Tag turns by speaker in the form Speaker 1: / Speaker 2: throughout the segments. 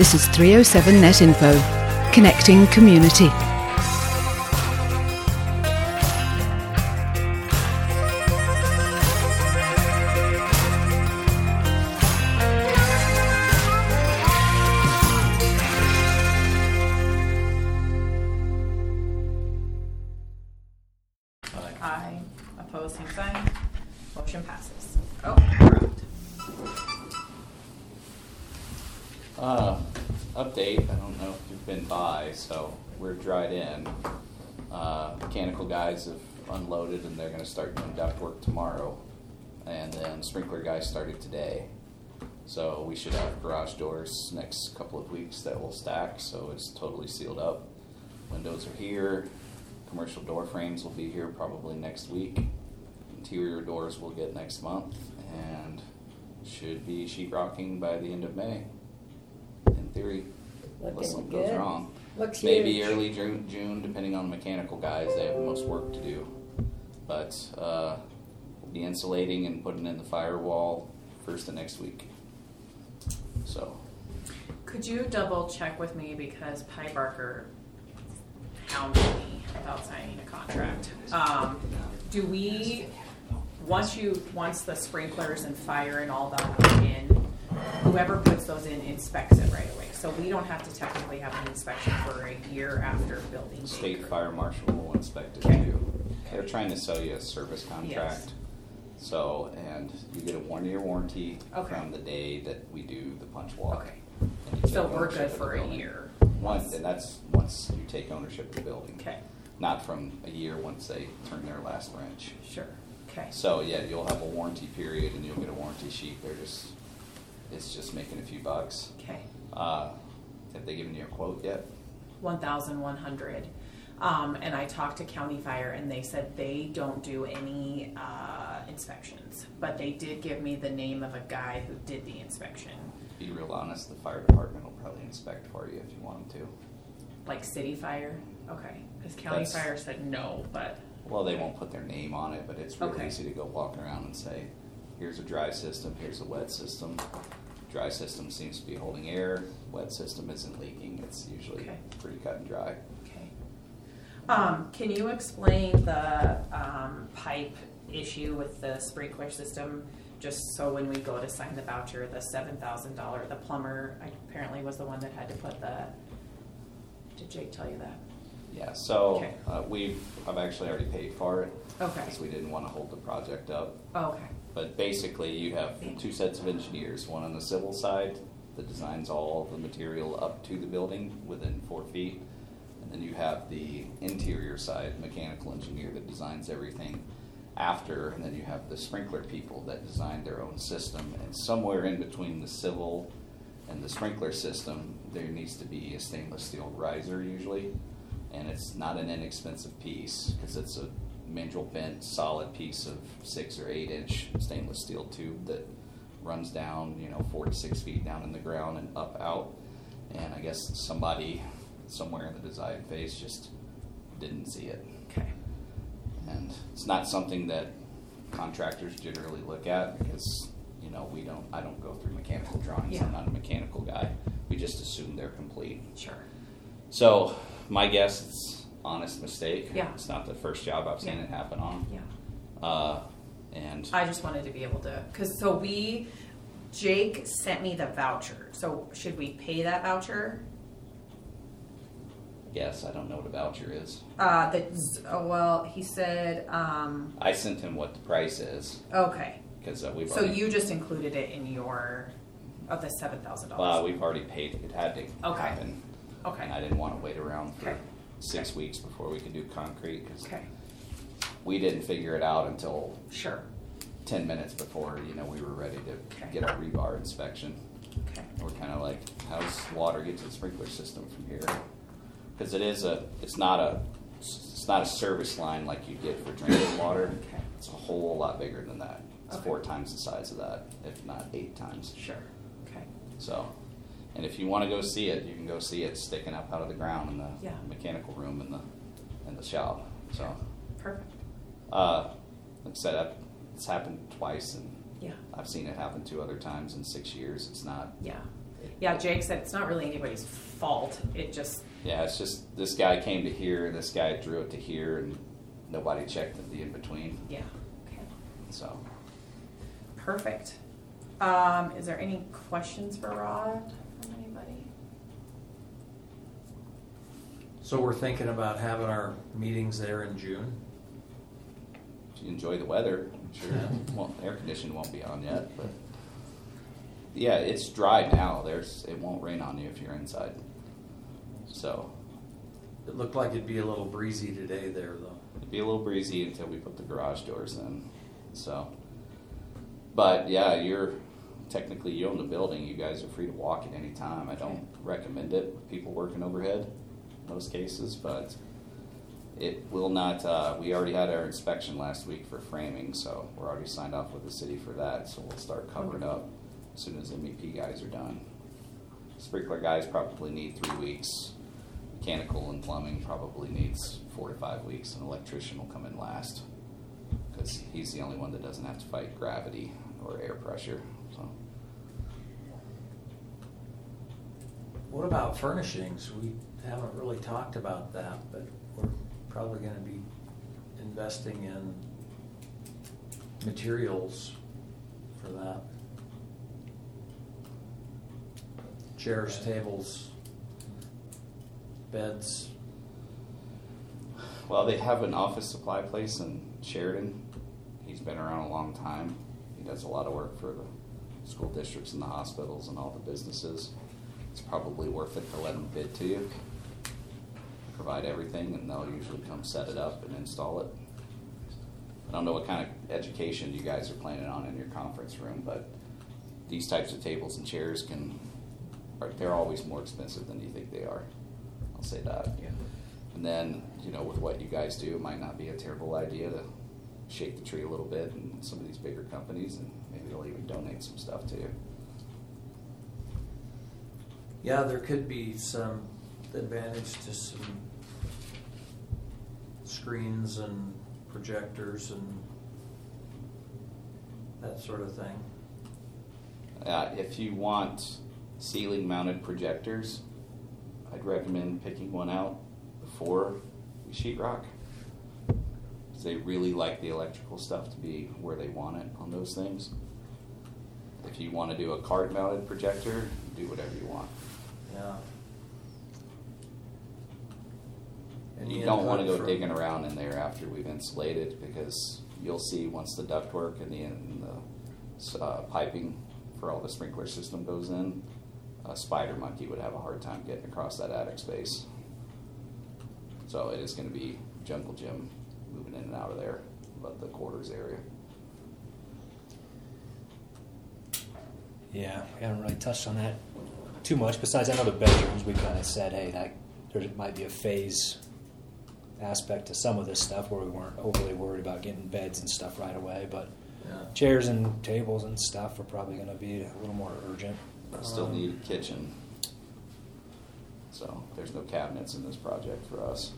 Speaker 1: This is 307 Net Info, connecting community.
Speaker 2: Aye. Opposed, same sign. Motion passes. Oh,
Speaker 3: Update, I don't know if you've been by, so we're dried in. Mechanical guys have unloaded and they're going to start doing ductwork tomorrow. And then sprinkler guys started today. So we should have garage doors next couple of weeks that will stack, so it's totally sealed up. Windows are here. Commercial door frames will be here probably next week. Interior doors we'll get next month, and should be sheetrocking by the end of May. In theory, unless something goes wrong.
Speaker 4: Looks
Speaker 3: Maybe
Speaker 4: huge.
Speaker 3: early June, depending on the mechanical guys. They have the most work to do. But we'll be insulating and putting in the firewall first of next week. So.
Speaker 2: could you double check with me because Pi Barker hounded me about signing a contract? Do we, once the sprinklers and fire and all that are in, whoever puts those in inspects it right away. So we don't have to technically have an inspection for a year after building.
Speaker 3: State fire marshal will inspect it
Speaker 2: Okay.
Speaker 3: too. They're trying to sell you a service contract.
Speaker 2: Yes.
Speaker 3: So, and you get a 1-year warranty
Speaker 2: Okay.
Speaker 3: from the day that we do the punch walk.
Speaker 2: Okay.
Speaker 3: And you
Speaker 2: So
Speaker 3: take
Speaker 2: we're
Speaker 3: ownership
Speaker 2: good
Speaker 3: of the
Speaker 2: for a
Speaker 3: building.
Speaker 2: year.
Speaker 3: And that's once you take ownership of the building.
Speaker 2: Okay.
Speaker 3: Not from a year once they turn their last wrench.
Speaker 2: Sure. Okay.
Speaker 3: So yeah, you'll have a warranty period and you'll get a warranty sheet. It's just making a few bucks.
Speaker 2: Okay.
Speaker 3: Have they given you a quote yet?
Speaker 2: 1,100. And I talked to County Fire and they said they don't do any inspections, but they did give me the name of a guy who did the inspection.
Speaker 3: To be real honest, the fire department will probably inspect for you if you want them to.
Speaker 2: Like City Fire? Okay. Because County
Speaker 3: That's-
Speaker 2: Fire said no, but
Speaker 3: Well, they won't put their name on it, but it's really
Speaker 2: Okay.
Speaker 3: easy to go walk around and say, here's a dry system, here's a wet system. Dry system seems to be holding air, wet system isn't leaking. It's usually
Speaker 2: Okay.
Speaker 3: pretty cut and dry.
Speaker 2: okay. Can you explain the pipe issue with the sprinkler system? Just so when we go to sign the voucher, the $7,000, the plumber apparently was the one that had to put the. Did Jake tell you that?
Speaker 3: Yeah, so
Speaker 2: Okay.
Speaker 3: I've actually already paid for it
Speaker 2: Okay.
Speaker 3: because we didn't want to hold the project up.
Speaker 2: Oh, okay.
Speaker 3: But basically, you have two sets of engineers, one on the civil side that designs all the material up to the building within 4 feet, and then you have the interior side mechanical engineer that designs everything after, and then you have the sprinkler people that design their own system. And somewhere in between the civil and the sprinkler system, there needs to be a stainless steel riser usually, and it's not an inexpensive piece because it's a mandrel bent solid piece of 6 or 8 inch stainless steel tube that runs down 4 to 6 feet down in the ground and up out. And I guess somebody somewhere in the design phase just didn't see it.
Speaker 2: Okay.
Speaker 3: And it's not something that contractors generally look at because I don't go through mechanical drawings.
Speaker 2: Yeah.
Speaker 3: I'm not a mechanical guy. We just assume they're complete.
Speaker 2: Sure.
Speaker 3: So my guess it's honest mistake.
Speaker 2: Yeah.
Speaker 3: It's not the first job I've seen
Speaker 2: Yeah.
Speaker 3: it happen on.
Speaker 2: Yeah.
Speaker 3: And
Speaker 2: I just wanted to be able to, Jake sent me the voucher. So should we pay that voucher?
Speaker 3: yes, I don't know what a voucher is.
Speaker 2: He said,
Speaker 3: I sent him what the price is
Speaker 2: okay.
Speaker 3: because we've
Speaker 2: So
Speaker 3: already,
Speaker 2: you just included it in the $7,000.
Speaker 3: we've already paid it. It had to
Speaker 2: Okay.
Speaker 3: happen.
Speaker 2: Okay.
Speaker 3: And I didn't want to wait around for
Speaker 2: Okay.
Speaker 3: 6 weeks before we could do concrete because
Speaker 2: Okay.
Speaker 3: we didn't figure it out until
Speaker 2: Sure.
Speaker 3: 10 minutes before we were ready to
Speaker 2: Okay.
Speaker 3: get our rebar inspection.
Speaker 2: Okay.
Speaker 3: We're kind of like, how's water get to the sprinkler system from here? Because it's not a service line like you get for drinking water.
Speaker 2: Okay.
Speaker 3: It's a whole lot bigger than that. It's
Speaker 2: Okay.
Speaker 3: 4 times the size of that, if not 8 times.
Speaker 2: Sure. Okay.
Speaker 3: So, and if you want to go see it, you can go see it sticking up out of the ground in the
Speaker 2: Yeah.
Speaker 3: mechanical room in the shop. So,
Speaker 2: Perfect.
Speaker 3: like I said, it's happened twice, and
Speaker 2: Yeah.
Speaker 3: I've seen it happen 2 other times in 6 years. It's not.
Speaker 2: Yeah. Yeah, Jake said it's not really anybody's fault. It just,
Speaker 3: Yeah, it's just this guy came to here, and this guy drew it to here, and nobody checked the in between.
Speaker 2: yeah. Okay.
Speaker 3: So
Speaker 2: Perfect. Is there any questions for Rod from anybody?
Speaker 4: So we're thinking about having our meetings there in June.
Speaker 3: if you enjoy the weather, I'm sure air conditioning won't be on yet, but yeah, it's dry now. It won't rain on you if you're inside. So
Speaker 4: It looked like it'd be a little breezy today there, though.
Speaker 3: it'd be a little breezy until we put the garage doors in. So, but yeah, you own the building. You guys are free to walk at any time. I don't recommend it with people working overhead in most cases, but it will not. We already had our inspection last week for framing, so we're already signed off with the city for that. So we'll start covering up as soon as MEP guys are done. Sprinkler guys probably need 3 weeks. Mechanical and plumbing probably needs 4 to 5 weeks. An electrician will come in last because he's the only one that doesn't have to fight gravity or air pressure. So
Speaker 4: What about furnishings? We haven't really talked about that, but we're probably going to be investing in materials for that. Chairs, tables, beds.
Speaker 3: well, they have an office supply place in Sheridan. He's been around a long time. He does a lot of work for the school districts and the hospitals and all the businesses. It's probably worth it to let them bid to you. Provide everything, and they'll usually come set it up and install it. I don't know what kind of education you guys are planning on in your conference room, but these types of tables and chairs they're always more expensive than you think they are. I'll say that.
Speaker 2: Yeah.
Speaker 3: And then, with what you guys do, it might not be a terrible idea to shake the tree a little bit in some of these bigger companies, and maybe they'll even donate some stuff to you.
Speaker 4: Yeah, there could be some advantage to some screens and projectors and that sort of thing.
Speaker 3: If you want ceiling mounted projectors, I'd recommend picking one out before we sheetrock. Because they really like the electrical stuff to be where they want it on those things. If you want to do a cart mounted projector, do whatever you want.
Speaker 4: Yeah.
Speaker 3: And you don't want to go digging around in there after we've insulated, because you'll see once the ductwork and the piping for all the sprinkler system goes in, a spider monkey would have a hard time getting across that attic space. So it is going to be jungle gym moving in and out of there, but the quarters area.
Speaker 5: Yeah, we haven't really touched on that too much. Besides, I know the bedrooms, we kind of said, hey, there might be a phase aspect to some of this stuff where we weren't overly worried about getting beds and stuff right away, but chairs and tables and stuff are probably going to be a little more urgent.
Speaker 3: Still need a kitchen. So there's no cabinets in this project for us.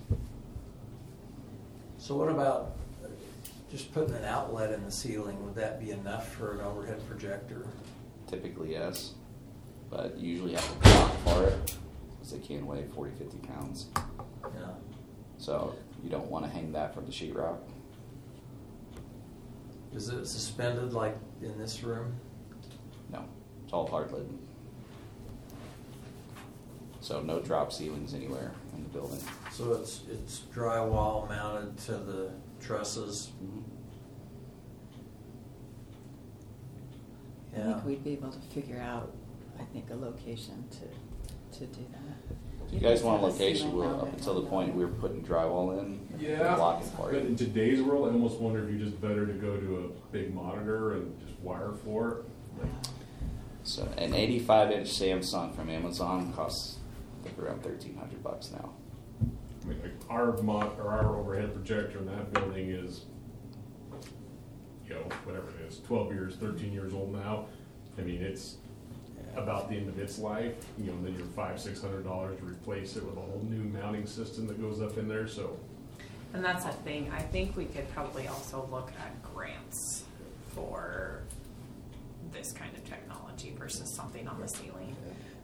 Speaker 4: So what about just putting an outlet in the ceiling? Would that be enough for an overhead projector?
Speaker 3: Typically, yes. But you usually have to block for it, because they can weigh 40, 50 pounds.
Speaker 4: Yeah.
Speaker 3: So you don't want to hang that from the sheetrock.
Speaker 4: Is it suspended like in this room?
Speaker 3: No, it's all hard lid. So no drop ceilings anywhere in the building.
Speaker 4: So it's drywall mounted to the trusses.
Speaker 6: I think we'd be able to figure out, a location to do that.
Speaker 3: If you guys want a location, up until the point we were putting drywall in,
Speaker 7: Yeah,
Speaker 3: block it for
Speaker 7: but in
Speaker 3: you.
Speaker 7: today's world, I almost wonder if you're just better to go to a big monitor and just wire for it.
Speaker 3: So an 85-inch Samsung from Amazon costs, I think, around $1,300 now.
Speaker 7: I mean, like our overhead projector in that building is, whatever it is, 12 years, 13 years old now. I mean, it's about the end of its life. And then you're $500-600 to replace it with a whole new mounting system that goes up in there. So,
Speaker 2: And that's the thing. I think we could probably also look at grants for this kind of technology versus something on the ceiling.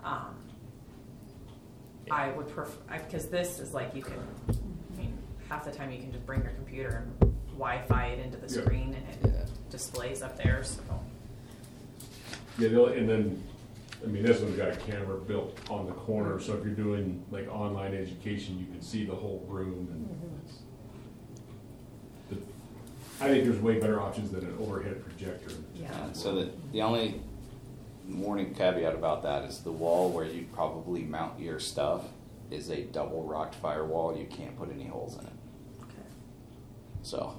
Speaker 2: I would prefer, because this is like you can, I mean, half the time you can just bring your computer and Wi-Fi it into the
Speaker 7: Yeah.
Speaker 2: screen and it displays up there, so.
Speaker 7: Yeah, and then, I mean, this one's got a camera built on the corner, so if you're doing like online education, you can see the whole room. And I think there's way better options than an overhead projector.
Speaker 2: Yeah.
Speaker 3: So the only warning caveat about that is the wall where you'd probably mount your stuff is a double rocked firewall. You can't put any holes in it.
Speaker 2: Okay.
Speaker 3: So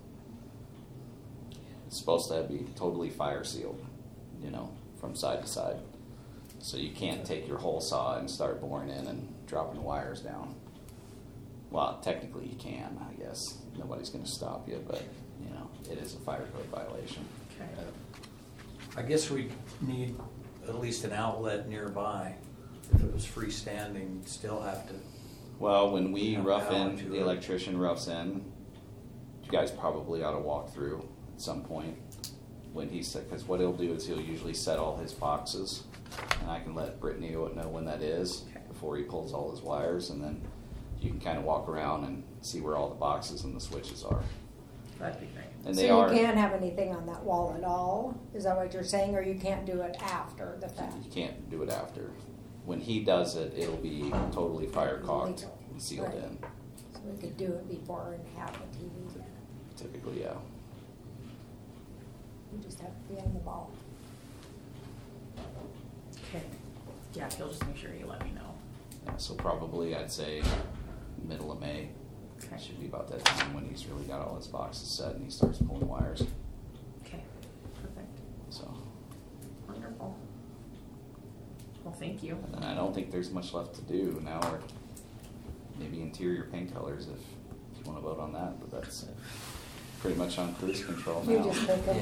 Speaker 3: it's supposed to be totally fire sealed, you know, from side to side. So you can't take your hole saw and start boring in and dropping wires down. Well, technically you can, I guess. Nobody's going to stop you, but, you know, it is a fire code violation.
Speaker 2: Okay.
Speaker 4: I guess we need at least an outlet nearby. If it was freestanding, you'd still have to.
Speaker 3: Well, when we
Speaker 4: Have
Speaker 3: rough
Speaker 4: power
Speaker 3: in,
Speaker 4: to
Speaker 3: the
Speaker 4: it.
Speaker 3: electrician roughs in, you guys probably ought to walk through at some point when he's, because what he'll do is he'll usually set all his boxes, and I can let Brittany know when that is
Speaker 2: Okay.
Speaker 3: before he pulls all his wires, and then you can kind of walk around and see where all the boxes and the switches are.
Speaker 2: That'd be great.
Speaker 3: And
Speaker 8: So
Speaker 3: they
Speaker 8: you
Speaker 3: are,
Speaker 8: can't have anything on that wall at all? Is that what you're saying, or you can't do it after the fact?
Speaker 3: you can't do it after. When he does it, it'll be totally fire caulked
Speaker 8: Legal.
Speaker 3: and sealed
Speaker 8: Right.
Speaker 3: in.
Speaker 8: So we could do it before and have a TV there.
Speaker 3: Typically, yeah.
Speaker 8: You just have to be on the ball.
Speaker 2: Okay. Yeah, if you'll just make sure you let me know.
Speaker 3: Yeah, so probably I'd say middle of May.
Speaker 2: Okay.
Speaker 3: Should be about that time when he's really got all his boxes set and he starts pulling wires.
Speaker 2: Okay. Perfect.
Speaker 3: So,
Speaker 2: Wonderful. Well, thank you.
Speaker 3: and then I don't think there's much left to do now, or maybe interior paint colors if you want to vote on that. But that's pretty much on cruise control
Speaker 8: You
Speaker 3: now.
Speaker 8: just pick it.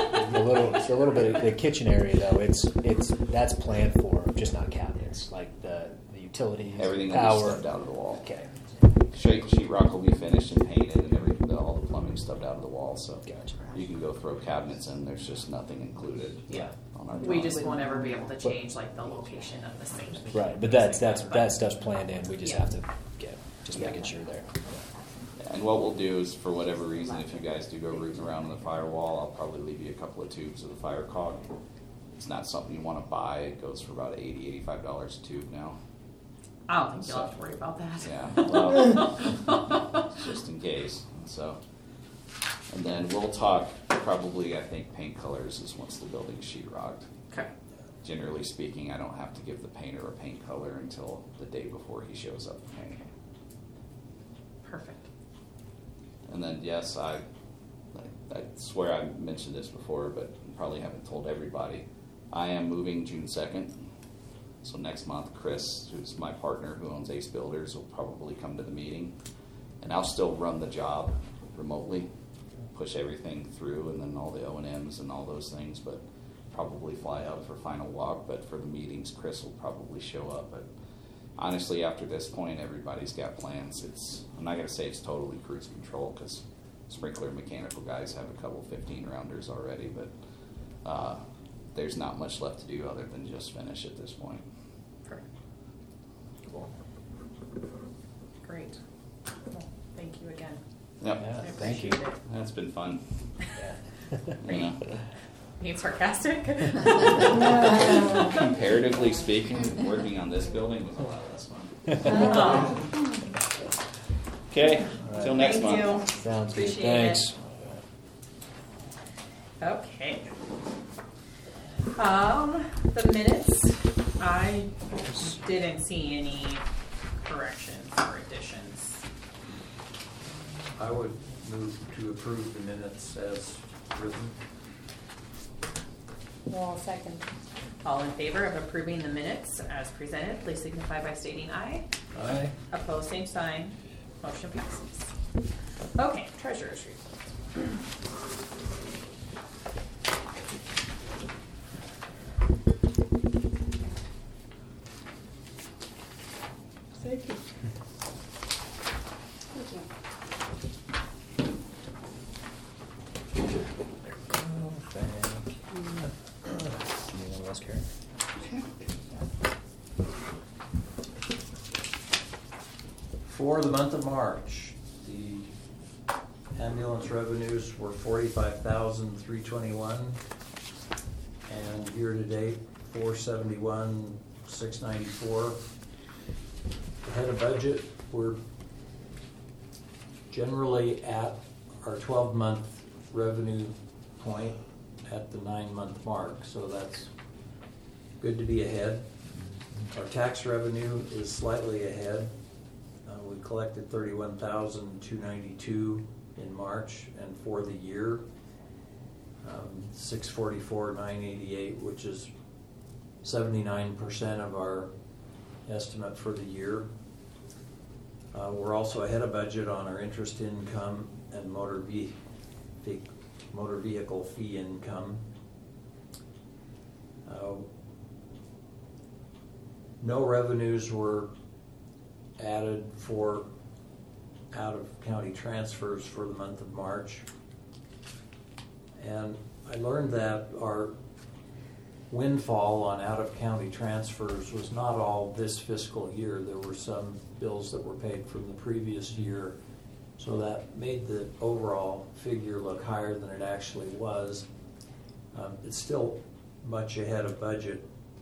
Speaker 5: A little bit of the kitchen area though. It's that's planned for, just not cabinets, like the utilities,
Speaker 3: Everything will be
Speaker 5: power.
Speaker 3: stubbed out of the wall.
Speaker 5: Okay,
Speaker 3: Sheetrock will be finished and painted, and everything, all the plumbing stubbed out of the wall. So
Speaker 5: Gotcha.
Speaker 3: you can go throw cabinets in. There's just nothing included.
Speaker 2: Yeah.
Speaker 3: On our
Speaker 2: We just
Speaker 3: drawings.
Speaker 2: won't ever be able to change like the location of the sink.
Speaker 5: right. But that stuff's planned in. We just
Speaker 2: Yeah.
Speaker 5: have to get just
Speaker 2: Yeah.
Speaker 5: making sure there.
Speaker 3: And what we'll do is, for whatever reason, if you guys do go rooting around on the firewall, I'll probably leave you a couple of tubes of the fire caulk. It's not something you want to buy. It goes for about $80-85 a tube now.
Speaker 2: I don't think you'll have to worry about that.
Speaker 3: Yeah, well, just in case. So, and then we'll talk. Probably, I think paint colors is once the building's sheetrocked.
Speaker 2: Okay.
Speaker 3: Generally speaking, I don't have to give the painter a paint color until the day before he shows up to paint.
Speaker 2: Perfect.
Speaker 3: And then, yes, I swear I mentioned this before, but probably haven't told everybody. I am moving June 2nd. So next month, Chris, who's my partner who owns Ace Builders, will probably come to the meeting. And I'll still run the job remotely, push everything through, and then all the O&Ms and all those things, but probably fly out for final walk. But for the meetings, Chris will probably show up. But honestly, after this point, everybody's got plans. I'm not going to say it's totally cruise control, because sprinkler and mechanical guys have a couple 15-rounders already, but there's not much left to do other than just finish at this point.
Speaker 2: Perfect. Cool. Great. Well, thank you again.
Speaker 3: Yep.
Speaker 5: Yeah,
Speaker 2: I
Speaker 5: thank you.
Speaker 2: appreciate it.
Speaker 3: That's been fun.
Speaker 5: Yeah.
Speaker 3: You know.
Speaker 2: Being sarcastic?
Speaker 3: Comparatively speaking, working on this building was a lot less fun. Okay, till next
Speaker 2: Thank
Speaker 3: month.
Speaker 2: you.
Speaker 5: Sounds good.
Speaker 2: Appreciate
Speaker 5: Thanks.
Speaker 2: it. Okay. The minutes, I didn't see any corrections or additions.
Speaker 4: I would move to approve the minutes as written.
Speaker 8: Well, second.
Speaker 2: All in favor of approving the minutes as presented, please signify by stating aye.
Speaker 4: Aye.
Speaker 2: Opposed, same sign. Motion passes. Okay, treasurer's report.
Speaker 8: Thank you. Thank you.
Speaker 4: For the month of March, the ambulance revenues were $45,321, and year-to-date, $471,694. Ahead of budget, we're generally at our 12-month revenue point at the 9-month mark, so that's good to be ahead. Our tax revenue is slightly ahead. We collected $31,292 in March, and for the year, $644,988, which is 79% of our estimate for the year. We're also ahead of budget on our interest income and motor vehicle fee income. No revenues were added for out-of-county transfers for the month of March. And I learned that our windfall on out-of-county transfers was not all this fiscal year. There were some bills that were paid from the previous year, so that made the overall figure look higher than it actually was. It's still much ahead of budget,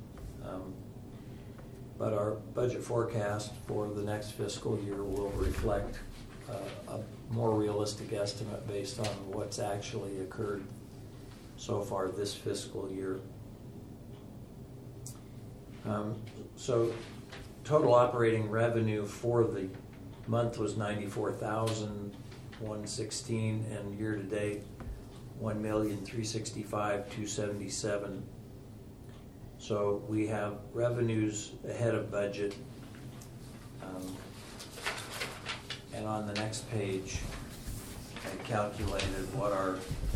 Speaker 4: but our budget forecast for the next fiscal year will reflect a more realistic estimate based on what's actually occurred so far this fiscal year. So total operating revenue for the month was $94,116, and year-to-date $1,365,277. So we have revenues ahead of budget. And on the next page, I calculated what our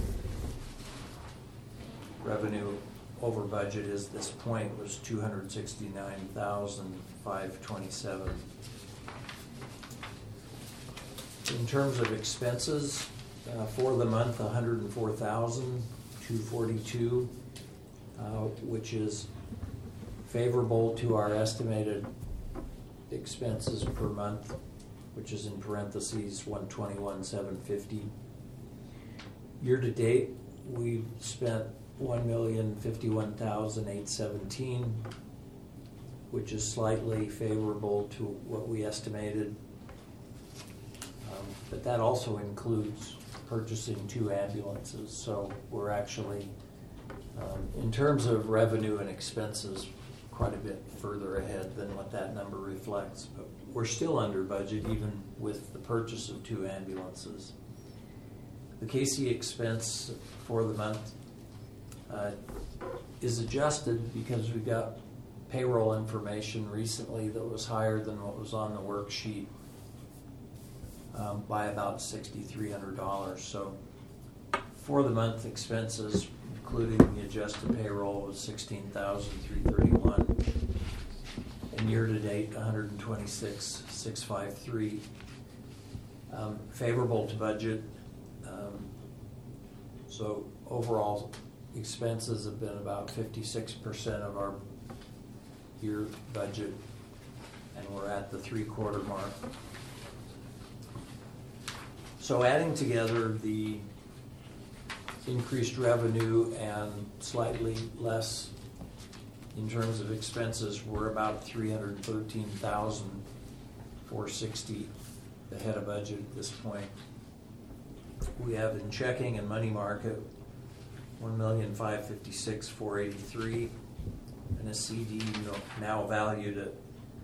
Speaker 4: revenue over budget is. This point was $269,527. In terms of expenses, for the month, $104,242, which is favorable to our estimated expenses per month, which is in parentheses $121,750. Year to date, we've spent $1,051,817, which is slightly favorable to what we estimated. But that also includes purchasing 2 ambulances, so we're actually, in terms of revenue and expenses, quite a bit further ahead than what that number reflects. But we're still under budget even with the purchase of 2 ambulances. The KC expense for the month is adjusted because we got payroll information recently that was higher than what was on the worksheet by about $6,300. So for the month, expenses, including the adjusted payroll, was $16,331, and year-to-date $126,653. Favorable to budget. So overall expenses have been about 56% of our year budget, and we're at the 3/4 mark. So adding together the increased revenue and slightly less in terms of expenses, we're about $313,460 ahead of budget at this point. We have in checking and money market $1,556,483, and a CD now valued at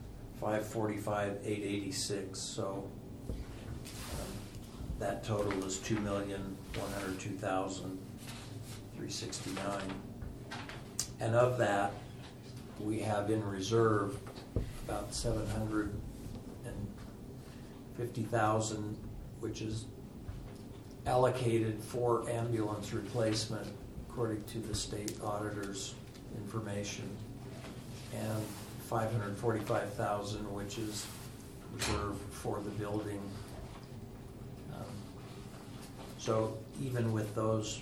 Speaker 4: $545,886. So that total is $2,102,369. And of that, we have in reserve about $750,000, which is allocated for ambulance replacement according to the state auditor's information, and $545,000, which is reserved for the building. So even with those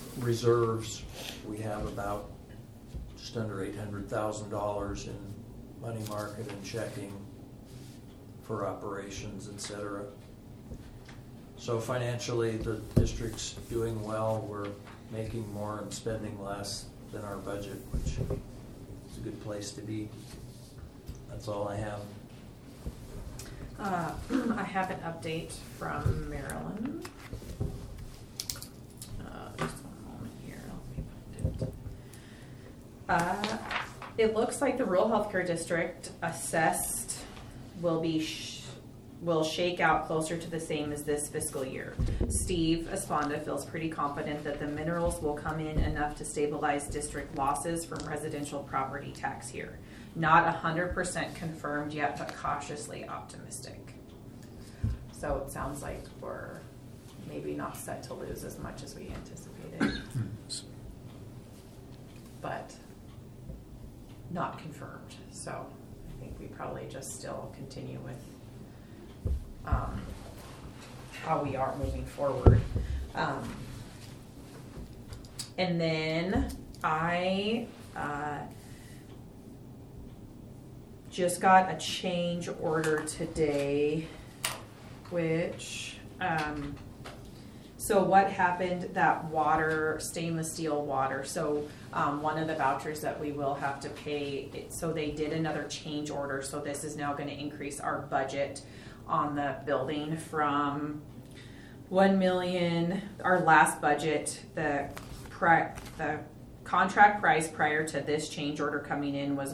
Speaker 4: reserves, we have about just under $800,000 in money market and checking for operations, etc. So financially, the district's doing well. We're making more and spending less than our budget, which is a good place to be. That's all I have.
Speaker 2: I have an update from Maryland. Just one moment here. Let me find it. It looks like the rural healthcare district assessed will shake out closer to the same as this fiscal year. Steve Esponda feels pretty confident that the minerals will come in enough to stabilize district losses from residential property tax here. Not 100% confirmed yet, but cautiously optimistic. So it sounds like we're maybe not set to lose as much as we anticipated, but not confirmed. So I think we probably just still continue with how we are moving forward. And then I just got a change order today, which so what happened, that water, stainless steel water, so one of the vouchers that we will have to pay, so they did another change order, so this is now going to increase our budget on the building from 1 million, our last budget, the contract price prior to this change order coming in was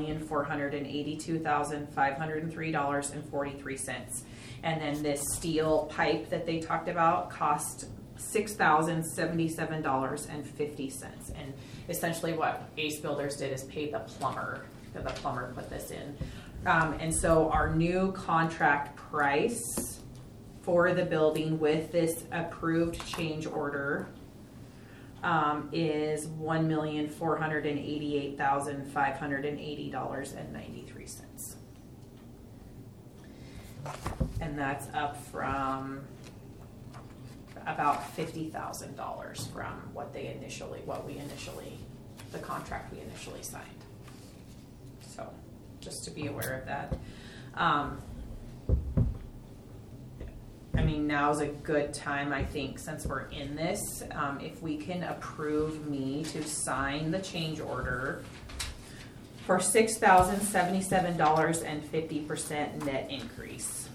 Speaker 2: $1,482,503.43. And then this steel pipe that they talked about cost $6,077.50. And essentially what Ace Builders did is pay the plumber, because the plumber put this in. And so our new contract price for the building with this approved change order is $1,488,580.93. And that's up from about $50,000 from what we initially, the contract we initially signed. So just to be aware of that. I mean, now's a good time, I think, since we're in this, if we can approve me to sign the change order for $6,077 and 50% net increase.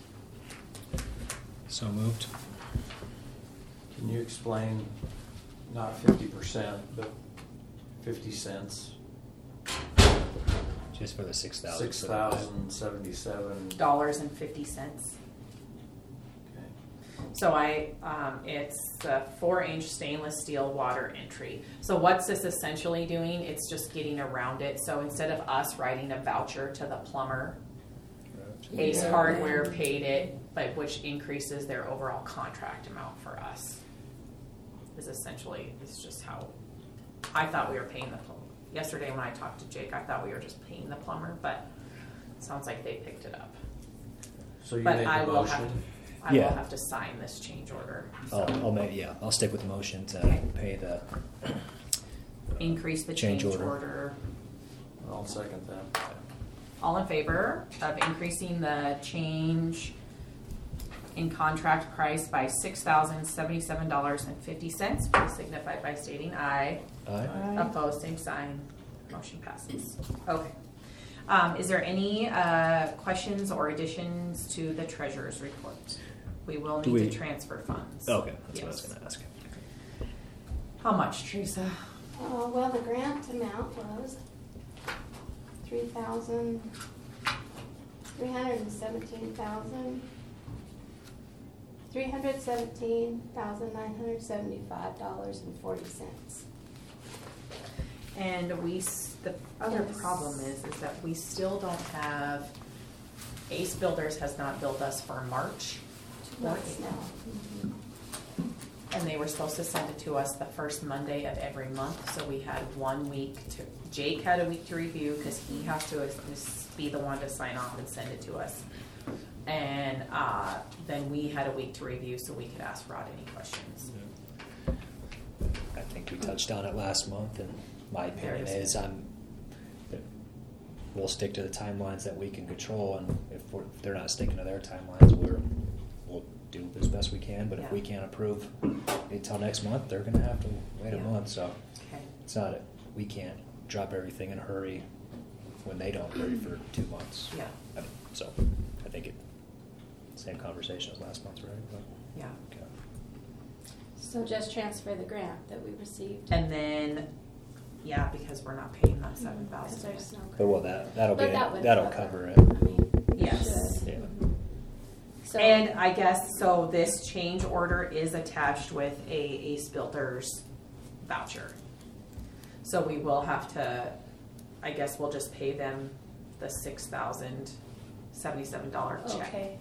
Speaker 5: So moved.
Speaker 4: Can you explain, not 50%, but 50 cents?
Speaker 5: Just for the 6,000.
Speaker 4: $6,077.
Speaker 2: $50.
Speaker 4: Okay.
Speaker 2: So it's a 4-inch stainless steel water entry. So what's this essentially doing? It's just getting around it. So instead of us writing a voucher to the plumber, Ace Hardware paid it, but which increases their overall contract amount for us. Is essentially, it's just how I thought we were paying the plumber. Yesterday when I talked to Jake, I thought we were just paying the plumber, but it sounds like they picked it up.
Speaker 4: So you
Speaker 2: But
Speaker 4: make
Speaker 2: I
Speaker 4: a
Speaker 2: will
Speaker 4: motion?
Speaker 2: have to sign this change order. So
Speaker 5: I'll stick with the motion to pay the
Speaker 2: increase the change order.
Speaker 4: I'll second that.
Speaker 2: All in favor of increasing the change in contract price by $6,077.50, please signify by stating aye.
Speaker 5: Aye.
Speaker 2: Opposed, same sign. Motion passes. Okay. Is there any questions or additions to the treasurer's report? We will need to transfer funds.
Speaker 5: Okay, that's what I was
Speaker 2: Yes.
Speaker 5: going to ask.
Speaker 2: How much, Teresa?
Speaker 9: Well, the grant amount was $317,975.40.
Speaker 2: And the other problem is that we still don't have, Ace Builders has not billed us for March.
Speaker 9: 2 months now.
Speaker 2: And they were supposed to send it to us the first Monday of every month, so we had 1 week Jake had a week to review because he has to be the one to sign off and send it to us. And then we had a week to review so we could ask Rod any questions.
Speaker 5: I think we touched on it last month, and my opinion is we'll stick to the timelines that we can control, and if they're not sticking to their timelines, we'll do as best we can. But if we can't approve until next month, they're going to have to wait a month. So
Speaker 2: Okay.
Speaker 5: it's not we can't drop everything in a hurry when they don't agree for 2 months.
Speaker 2: Yeah.
Speaker 5: So I think same conversation as last month, right? But,
Speaker 2: Yeah.
Speaker 5: okay.
Speaker 9: So just transfer the grant that we received.
Speaker 2: And then, yeah, because we're not paying that
Speaker 9: Because
Speaker 2: 7,000.
Speaker 9: there's no
Speaker 5: But well,
Speaker 9: grant.
Speaker 5: that'll
Speaker 9: But
Speaker 5: be
Speaker 9: that would
Speaker 5: that'll cover it.
Speaker 9: I mean, it
Speaker 2: Yes.
Speaker 9: should.
Speaker 5: Yeah.
Speaker 9: So,
Speaker 2: And I guess, so this change order is attached with a Ace Builders voucher. So we will have to, I guess we'll just pay them the $6,077 check.
Speaker 9: okay.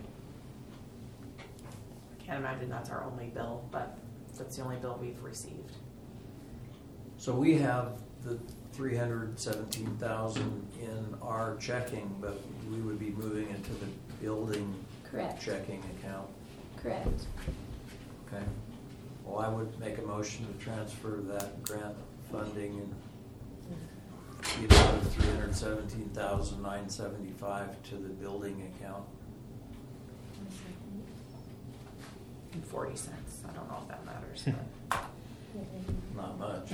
Speaker 2: Can't imagine that's our only bill, but that's the only bill we've received.
Speaker 4: So we have the 317,000 in our checking, but we would be moving it to the building
Speaker 9: Correct.
Speaker 4: checking account.
Speaker 9: Correct.
Speaker 4: Okay. Well, I would make a motion to transfer that grant funding and the amount of 317,975 to the building account.
Speaker 2: And 40 cents. I don't know if that matters. but-
Speaker 4: Not much.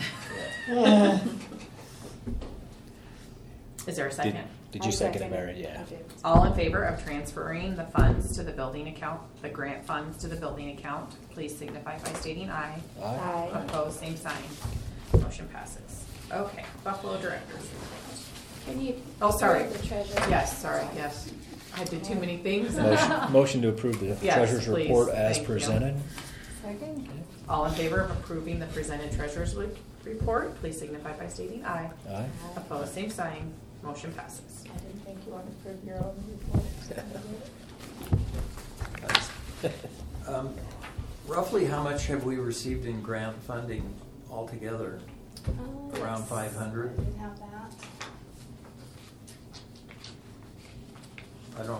Speaker 2: Is there a second?
Speaker 5: Did you second it, Mary? Yeah.
Speaker 2: All in favor of transferring the funds to the building account, the grant funds to the building account, please signify by stating aye.
Speaker 5: Aye.
Speaker 2: Opposed, same sign. Motion passes. Okay, Buffalo Directors.
Speaker 9: Can you?
Speaker 2: Oh, sorry.
Speaker 9: approve The treasurer?
Speaker 2: Yes, sorry, yes. I did too many things.
Speaker 5: Motion to approve the
Speaker 2: Yes,
Speaker 5: treasurer's
Speaker 2: please.
Speaker 5: report as
Speaker 2: Thank you.
Speaker 5: presented.
Speaker 9: Second?
Speaker 2: All in favor of approving the presented treasurer's report, please signify by stating aye.
Speaker 5: Aye.
Speaker 2: Opposed, same sign. Motion passes.
Speaker 9: I didn't think you wanted to approve your own report.
Speaker 4: Roughly how much have we received in grant funding altogether? Around
Speaker 9: Yes.
Speaker 4: 500?
Speaker 9: I did have that.
Speaker 4: I don't,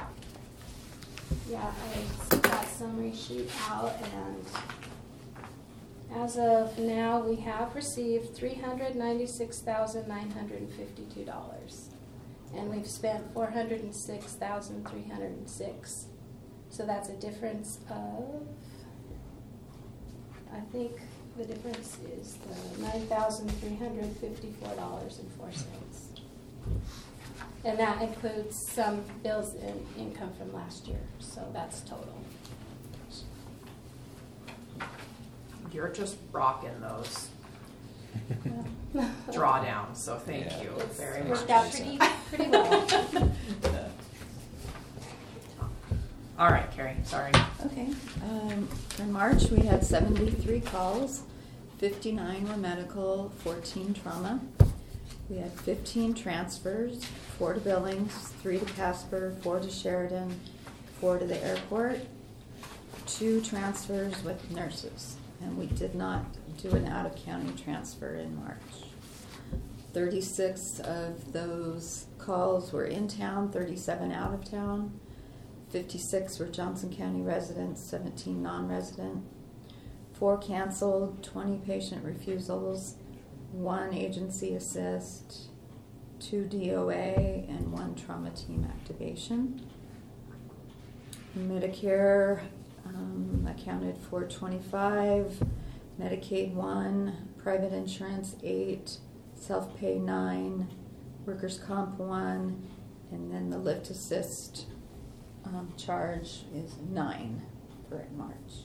Speaker 9: Yeah, I sent that summary sheet out, and as of now, we have received $396,952. And we've spent $406,306. So that's a difference of, I think the difference is the $9,354.04. And that includes some bills and income from last year, so that's total.
Speaker 2: You're just rocking those
Speaker 9: Well,
Speaker 2: drawdowns, so thank
Speaker 5: Yeah.
Speaker 2: you
Speaker 9: It's
Speaker 2: very much.
Speaker 9: worked out pretty well.
Speaker 2: All right, Carrie, sorry.
Speaker 6: Okay. In March, we had 73 calls. 59 were medical, 14 trauma. We had 15 transfers, 4 to Billings, 3 to Casper, 4 to Sheridan, 4 to the airport, 2 transfers with nurses. And we did not do an out-of-county transfer in March. 36 of those calls were in town, 37 out of town. 56 were Johnson County residents, 17 non-resident. 4 canceled, 20 patient refusals, 1 agency assist, 2 DOA, and 1 trauma team activation. Medicare accounted for 25, Medicaid 1, private insurance 8, self-pay 9, workers' comp 1, and then the lift assist charge is 9 for March.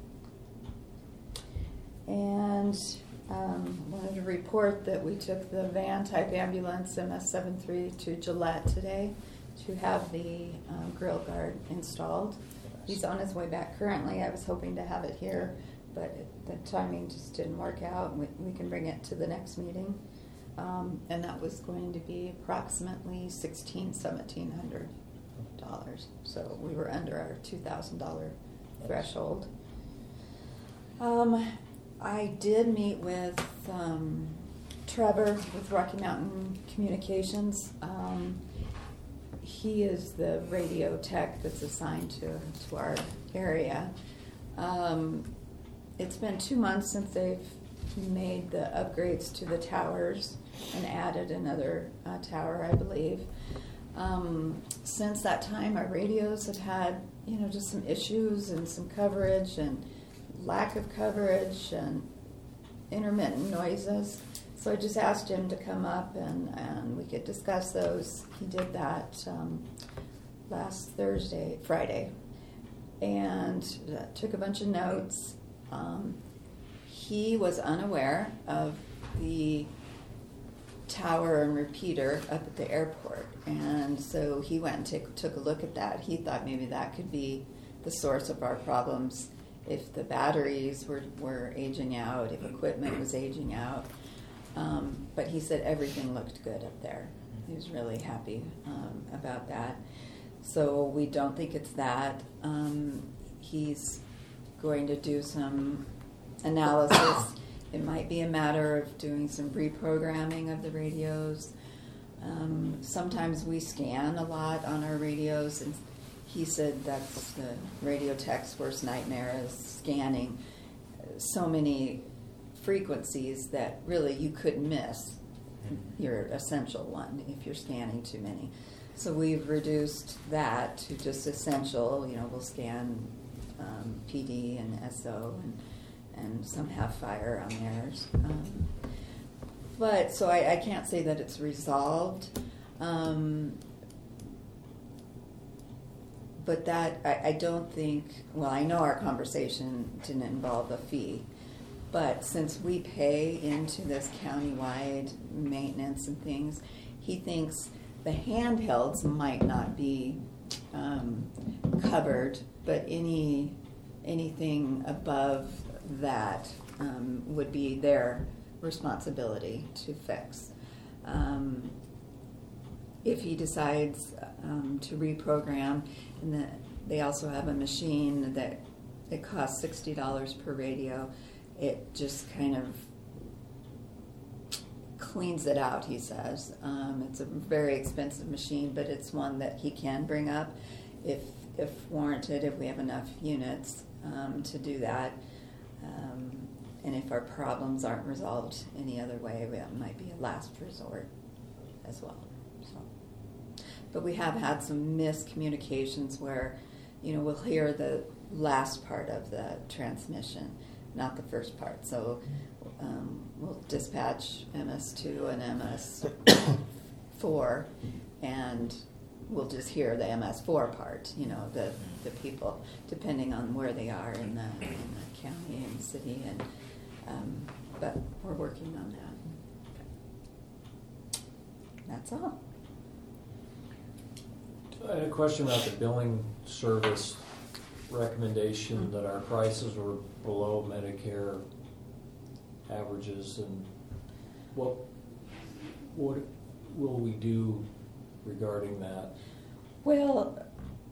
Speaker 6: And wanted to report that we took the van type ambulance MS73 to Gillette today to have the grill guard installed. He's on his way back currently. I was hoping to have it here, but the timing just didn't work out. We can bring it to the next meeting. And that was going to be approximately $1,700. So we were under our $2,000 threshold. I did meet with Trevor with Rocky Mountain Communications. He is the radio tech that's assigned to our area. It's been 2 months since they've He made the upgrades to the towers and added another tower, I believe. Since that time, our radios have had, just some issues and some coverage and lack of coverage and intermittent noises. So I just asked him to come up and we could discuss those. He did that last Friday, and took a bunch of notes. He was unaware of the tower and repeater up at the airport, and so he went and took a look at that. He thought maybe that could be the source of our problems if the batteries were aging out, if equipment was aging out. But he said everything looked good up there. He was really happy about that. So we don't think it's that. He's going to do some analysis. It might be a matter of doing some reprogramming of the radios. Sometimes we scan a lot on our radios, and he said that's the radio tech's worst nightmare, is scanning so many frequencies that really you could miss your essential one if you're scanning too many. So we've reduced that to just essential. We'll scan PD and SO, and some have fire on theirs. But so I can't say that it's resolved. But that, I don't think, well, I know our conversation didn't involve a fee, but since we pay into this countywide maintenance and things, he thinks the handhelds might not be covered, but anything above that would be their responsibility to fix. If he decides to reprogram, and they also have a machine that it costs $60 per radio, it just kind of cleans it out, he says. It's a very expensive machine, but it's one that he can bring up if warranted, if we have enough units to do that. And if our problems aren't resolved any other way, that might be a last resort as well. But we have had some miscommunications where, we'll hear the last part of the transmission, not the first part. So we'll dispatch MS2 and MS4, and we'll just hear the MS4 part, the people, depending on where they are in the county and city. But we're working on that. That's all.
Speaker 4: I had a question about the billing service recommendation that our prices were below Medicare averages, and what will we do regarding that?
Speaker 6: Well,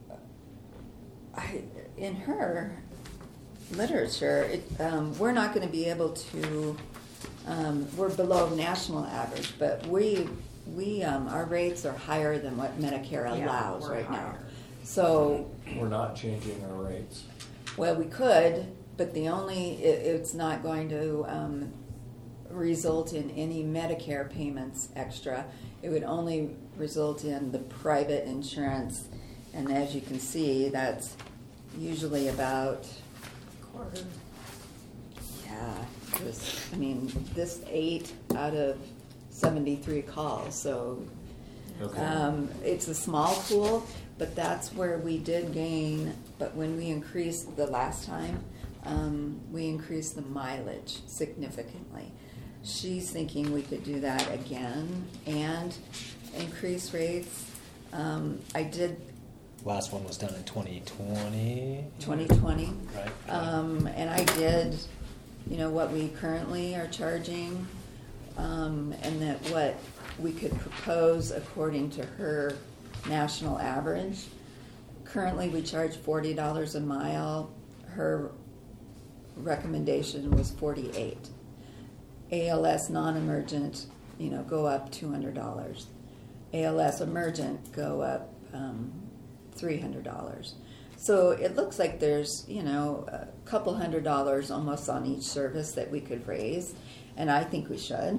Speaker 6: in her literature, we're not going to be able to. We're below national average, but our rates are higher than what Medicare allows right now. So
Speaker 4: we're not changing our rates.
Speaker 6: Well, we could, but it's not going to result in any Medicare payments extra. It would only result in the private insurance, and as you can see, that's usually about a quarter. Yeah, this 8 out of 73 calls, so
Speaker 4: Okay.
Speaker 6: It's a small pool, but that's where we did gain. But when we increased the last time, we increased the mileage significantly. She's thinking we could do that again and increase rates. I did.
Speaker 5: Last one was done in 2020.
Speaker 6: 2020.
Speaker 5: Right.
Speaker 6: And I did, what we currently are charging, and that what we could propose according to her national average. Currently, we charge $40 a mile. Her recommendation was $48. ALS non-emergent, go up $200. ALS emergent go up $300. So it looks like there's, a couple $100 almost on each service that we could raise, and I think we should.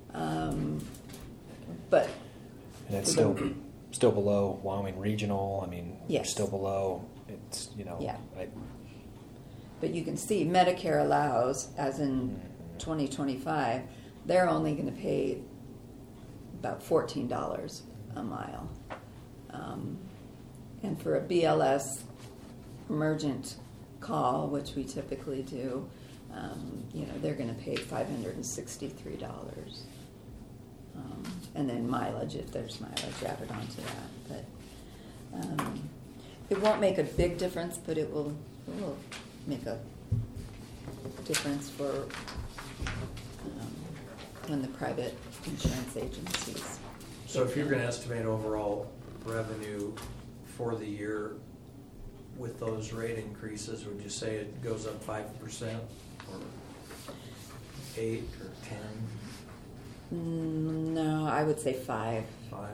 Speaker 6: But
Speaker 5: And it's still below Wyoming Regional. I mean, we're
Speaker 6: Yes.
Speaker 5: still below. It's,
Speaker 6: Yeah.
Speaker 5: I,
Speaker 6: But you can see Medicare allows, as in 2025, they're only going to pay about $14 a mile. And for a BLS emergent call, which we typically do, they're going to pay $563. And then mileage, if there's mileage added onto that. But it won't make a big difference, but it will make a difference for when the private insurance agencies.
Speaker 4: So if you're gonna estimate overall revenue for the year with those rate increases, would you say it goes up 5% or 8 or 10?
Speaker 6: No, I would say 5.
Speaker 4: 5?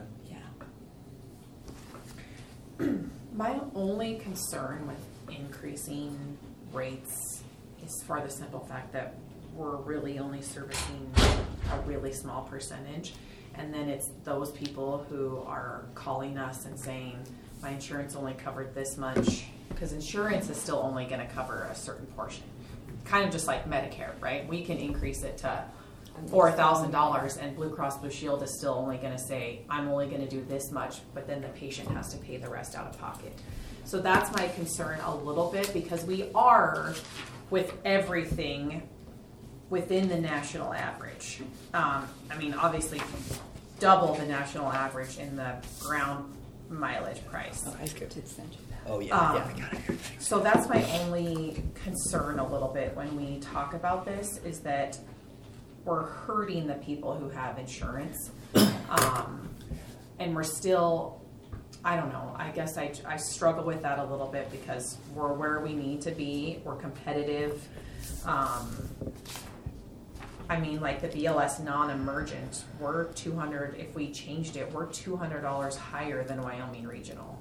Speaker 6: Yeah.
Speaker 2: My only concern with increasing rates is for the simple fact that we're really only servicing a really small percentage. And then it's those people who are calling us and saying, my insurance only covered this much, because insurance is still only going to cover a certain portion. Kind of just like Medicare, right? We can increase it to $4,000 and Blue Cross Blue Shield is still only going to say, I'm only going to do this much, but then the patient has to pay the rest out of pocket. So that's my concern a little bit, because we are with everything within the national average. Obviously double the national average in the ground mileage price.
Speaker 6: Oh, I did send you that.
Speaker 5: oh yeah,
Speaker 2: Um,
Speaker 5: yeah, I got it.
Speaker 2: So that's my only concern a little bit when we talk about this, is that we're hurting the people who have insurance. And we're still, I don't know, I guess I struggle with that a little bit, because we're where we need to be, we're competitive. Like the BLS non-emergent, we're 200, if we changed it, we're $200 higher than Wyoming Regional.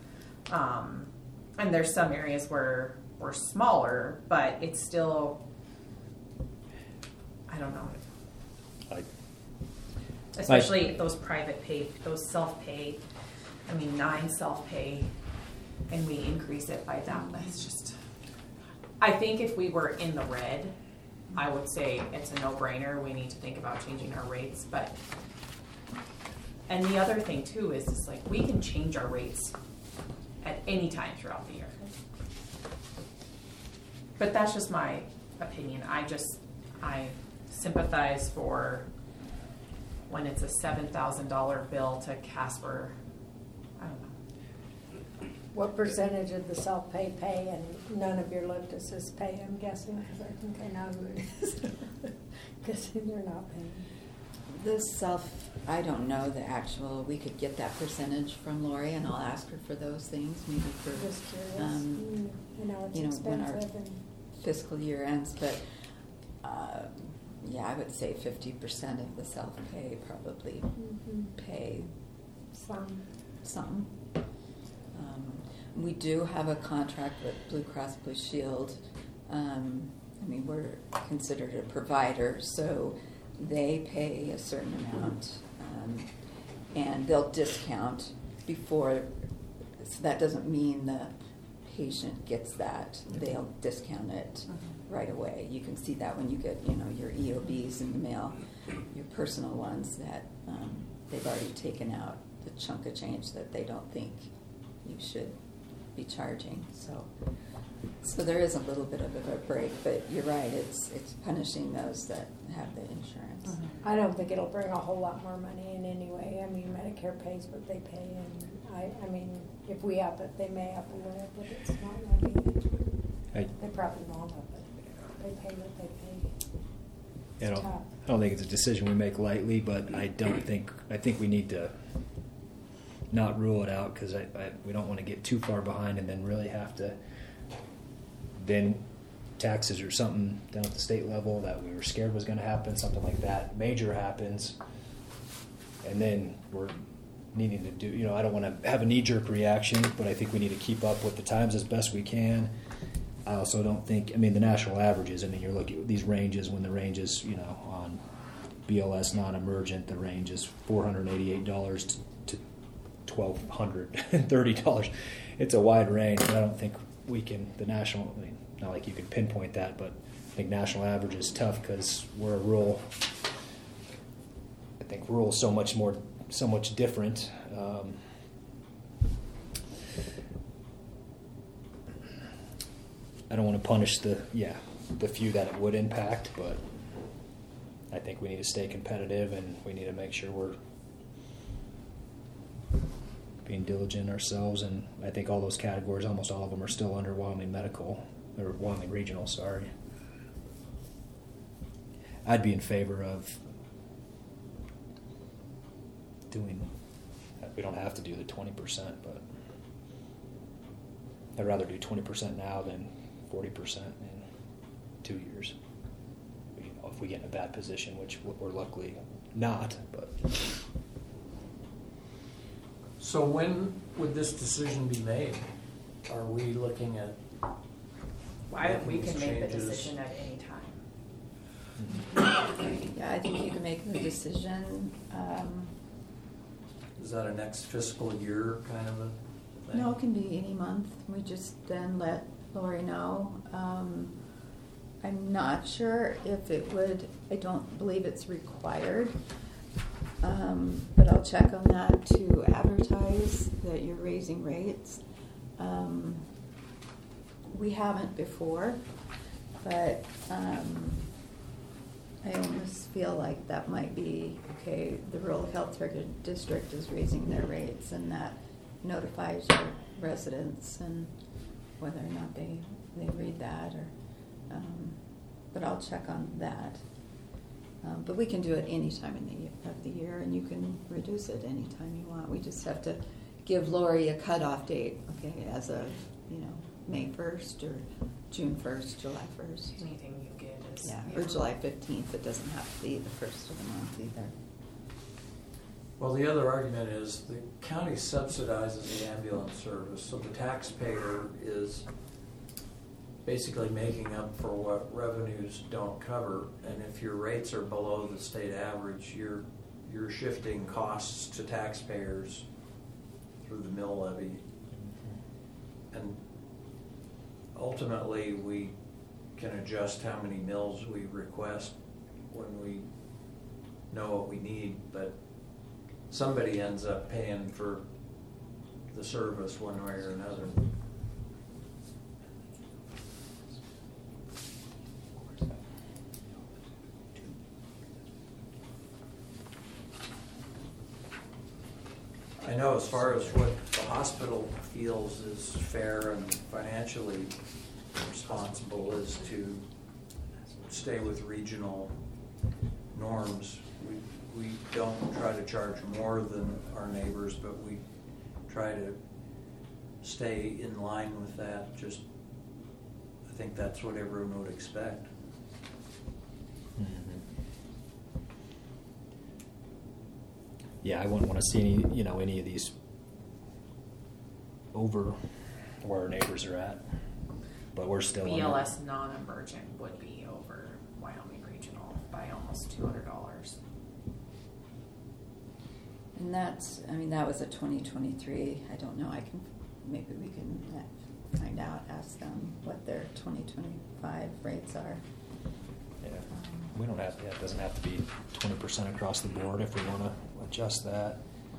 Speaker 2: And there's some areas where we're smaller, but it's still, I don't know. Especially those private pay, those self-pay, 9 self-pay, and we increase it by that. That's just, I think if we were in the red, I would say it's a no-brainer. We need to think about changing our rates. And the other thing too is like, we can change our rates at any time throughout the year. But that's just my opinion. I sympathize for when it's a $7,000 bill to Casper. I don't know.
Speaker 8: What percentage of the self-pay pay, and none of your leftists pay, I'm guessing, because I think I know who it is. Because they're not paying.
Speaker 6: I don't know the actual, we could get that percentage from Lori, and I'll ask her for those things, maybe for,
Speaker 8: Just curious. I know it's
Speaker 6: when our
Speaker 8: expensive.
Speaker 6: fiscal year ends, but, I would say 50% of the self-pay probably pay some. We do have a contract with Blue Cross Blue Shield. We're considered a provider, so they pay a certain amount, and they'll discount before. So that doesn't mean the patient gets that. They'll discount it right away. You can see that when you get, your EOBs in the mail, your personal ones that they've already taken out the chunk of change that they don't think you should be charging. So there is a little bit of a break, but you're right, it's punishing those that have the insurance.
Speaker 8: I don't think it'll bring a whole lot more money in anyway. Medicare pays what they pay, and if we up it, they may up a little, but it's not really. They probably won't up it. They pay what they pay.
Speaker 5: I don't think it's a decision we make lightly, but I think we need to not rule it out, because we don't want to get too far behind and then really have to then taxes or something down at the state level that we were scared was going to happen, something like that major happens, and then we're needing to do, I don't want to have a knee-jerk reaction, but I think we need to keep up with the times as best we can. I also don't think, the national averages, you're looking at these ranges, when the range is, on BLS non-emergent, the range is $488 to $1,230. It's a wide range, but I don't think we can, not like you can pinpoint that, but I think national average is tough because we're a rural, I think rural is so much different. I don't want to punish the few that it would impact, but I think we need to stay competitive and we need to make sure we're being diligent ourselves. And I think all those categories, almost all of them, are still under Wyoming Medical, or Wyoming Regional, sorry. I'd be in favor of we don't have to do the 20%, but I'd rather do 20% now than 40% in 2 years. If we get in a bad position, which we're luckily not, but.
Speaker 4: So when would this decision be made? Are we looking at?
Speaker 2: We can make the
Speaker 4: changes?
Speaker 2: decision at any time.
Speaker 6: Yeah, I think you can make the decision.
Speaker 4: Is that a next fiscal year kind of a thing?
Speaker 6: No, it can be any month. We just then let Lori know. I'm not sure if it would, I don't believe it's required. But I'll check on that to advertise that you're raising rates. We haven't before, but I almost feel like that might be, okay, the rural health district is raising their rates, and that notifies your residents, and whether or not they read that, or but I'll check on that. But we can do it any time of the year, and you can reduce it any time you want. We just have to give Lori a cutoff date, okay, as of, May 1st or June 1st, July 1st.
Speaker 2: Anything you get is.
Speaker 6: Yeah, or July 15th. It doesn't have to be the first of the month either.
Speaker 4: Well, the other argument is the county subsidizes the ambulance service, so the taxpayer is basically making up for what revenues don't cover. And if your rates are below the state average, you're shifting costs to taxpayers through the mill levy. And ultimately, we can adjust how many mills we request when we know what we need, but somebody ends up paying for the service one way or another. I know as far as what the hospital feels is fair and financially responsible is to stay with regional norms. We don't try to charge more than our neighbors, but we try to stay in line with that. I think that's what everyone would expect.
Speaker 5: Yeah, I wouldn't want to see any of these over where our neighbors are at, but we're still
Speaker 2: BLS non-emergent would be over Wyoming Regional by almost $200.
Speaker 6: And that was a 2023. I don't know. Maybe we can find out, ask them what their 2025 rates are.
Speaker 5: Yeah, we don't have. It doesn't have to be 20% across the board if we want to adjust that.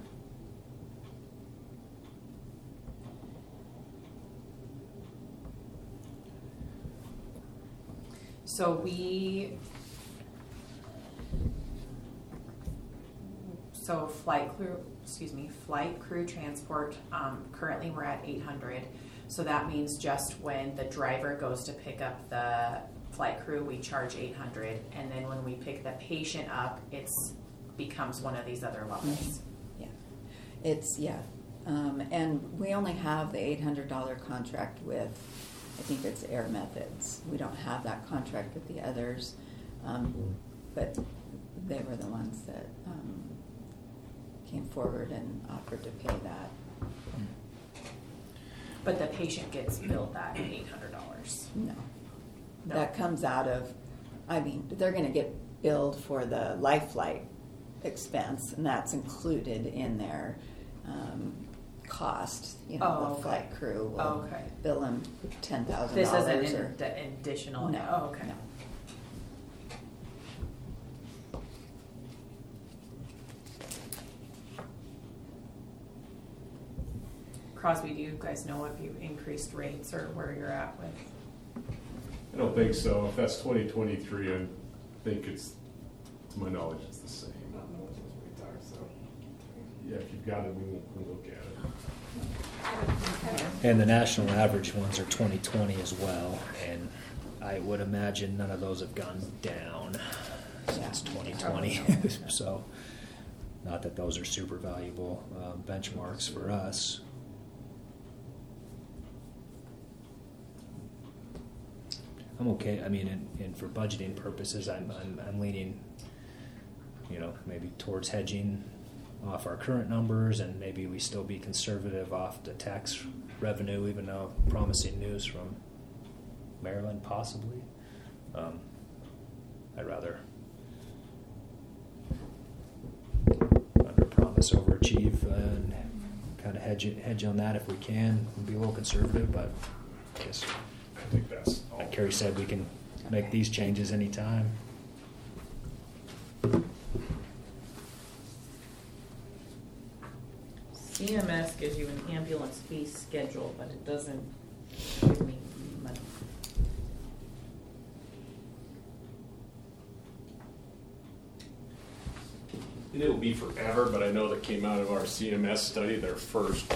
Speaker 2: So flight crew transport, currently we're at 800. So that means just when the driver goes to pick up the flight crew, we charge 800. And then when we pick the patient up, becomes one of these other levels.
Speaker 6: Yeah. And we only have the $800 contract with, I think it's Air Methods. We don't have that contract with the others. But they were the ones that came forward and offered to pay that.
Speaker 2: But the patient gets billed that $800.
Speaker 6: No.
Speaker 2: No.
Speaker 6: That comes out of, I mean, they're gonna get billed for the life flight expense, and that's included in their cost. You know,
Speaker 2: Oh,
Speaker 6: the
Speaker 2: okay.
Speaker 6: flight crew will
Speaker 2: Okay.
Speaker 6: bill them $10,000.
Speaker 2: This isn't
Speaker 6: or
Speaker 2: an additional.
Speaker 6: no.
Speaker 2: Oh, okay.
Speaker 6: No.
Speaker 2: Crosby, do you guys know if you increased rates or where you're at with?
Speaker 7: I don't think so. If that's 2023, I think it's, to my knowledge, it's the same. Yeah, if you've got it, we'll look at it.
Speaker 5: And the national average ones are 2020 as well, and I would imagine none of those have gone down since
Speaker 6: Yeah.
Speaker 5: 2020. So, not that those are super valuable benchmarks for us. I'm okay. I mean, and for budgeting purposes, I'm leaning, you know, maybe towards hedging off our current numbers, and maybe we still be conservative off the tax revenue, even though promising news from Maryland possibly. I'd rather under promise, overachieve, and kind of hedge on that if we can, and be a little conservative. But I guess,
Speaker 7: I think that's all.
Speaker 5: like Carrie said, we can make these changes anytime.
Speaker 10: CMS gives you an ambulance fee schedule, but it doesn't give me money.
Speaker 7: And it'll be forever, but I know that came out of our CMS study, their first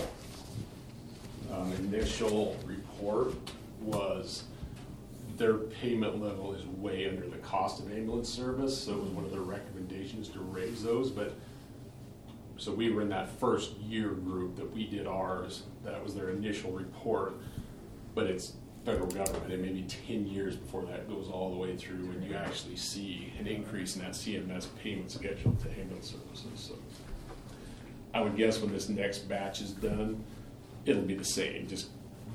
Speaker 7: initial report was their payment level is way under the cost of ambulance service, so it was one of their recommendations to raise those, but so we were in that first year group that we did ours, that was their initial report, but it's federal government, it may be 10 years before that goes all the way through and you actually see an increase in that CMS payment schedule to ambulance services. So I would guess when this next batch is done, it'll be the same, just,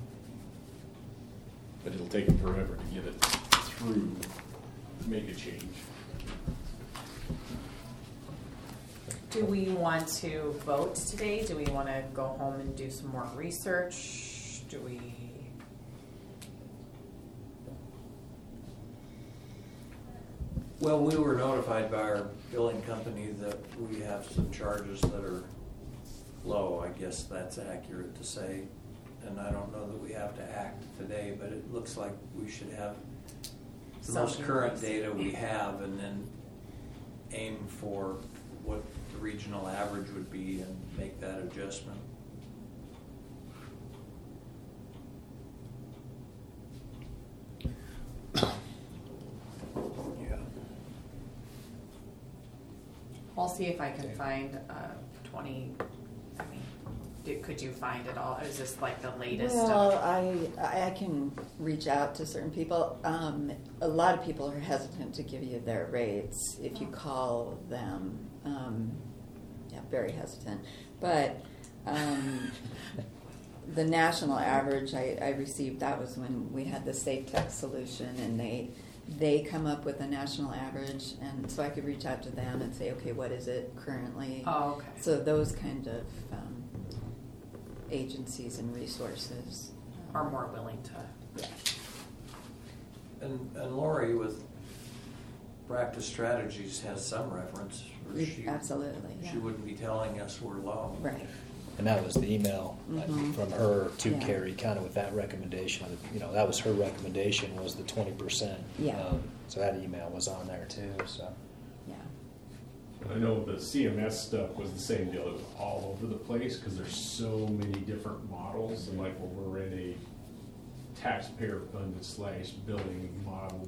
Speaker 7: but it'll take them forever to get it through, make a change.
Speaker 2: Do we want to vote today? Do we want to go home and do some more research? Do we?
Speaker 4: Well, we were notified by our billing company that we have some charges that are low. I guess that's accurate to say. And I don't know that we have to act today, but it looks like we should have the most
Speaker 2: Some
Speaker 4: current
Speaker 2: increase.
Speaker 4: data we have and then aim for what the regional average would be and make that adjustment.
Speaker 5: Yeah.
Speaker 2: I'll see if I can find 20. I mean, could you find it all? Is this like the latest?
Speaker 6: Well, I can reach out to certain people. A lot of people are hesitant to give you their rates if you call them. Yeah, very hesitant. But the national average I received, that was when we had the Safe Tech solution, and they come up with a national average, and so I could reach out to them and say, okay, what is it currently?
Speaker 2: Oh, okay.
Speaker 6: So those kind of agencies and resources
Speaker 2: Are more willing to.
Speaker 6: Yeah.
Speaker 4: And Lori with Practice Strategies has some reference. Or
Speaker 6: Absolutely.
Speaker 4: She
Speaker 6: Yeah.
Speaker 4: wouldn't be telling us we're low.
Speaker 6: Right.
Speaker 5: And that was the email
Speaker 6: Mhm.
Speaker 5: from her to
Speaker 6: Yeah.
Speaker 5: Carrie, kind of with that recommendation. You know, that was her recommendation, was the 20%.
Speaker 6: Yeah.
Speaker 5: So that email was on there too. So
Speaker 6: Yeah.
Speaker 7: I know the CMS stuff was the same deal. It was all over the place because there's so many different models. And like when we're in a taxpayer funded / billing model,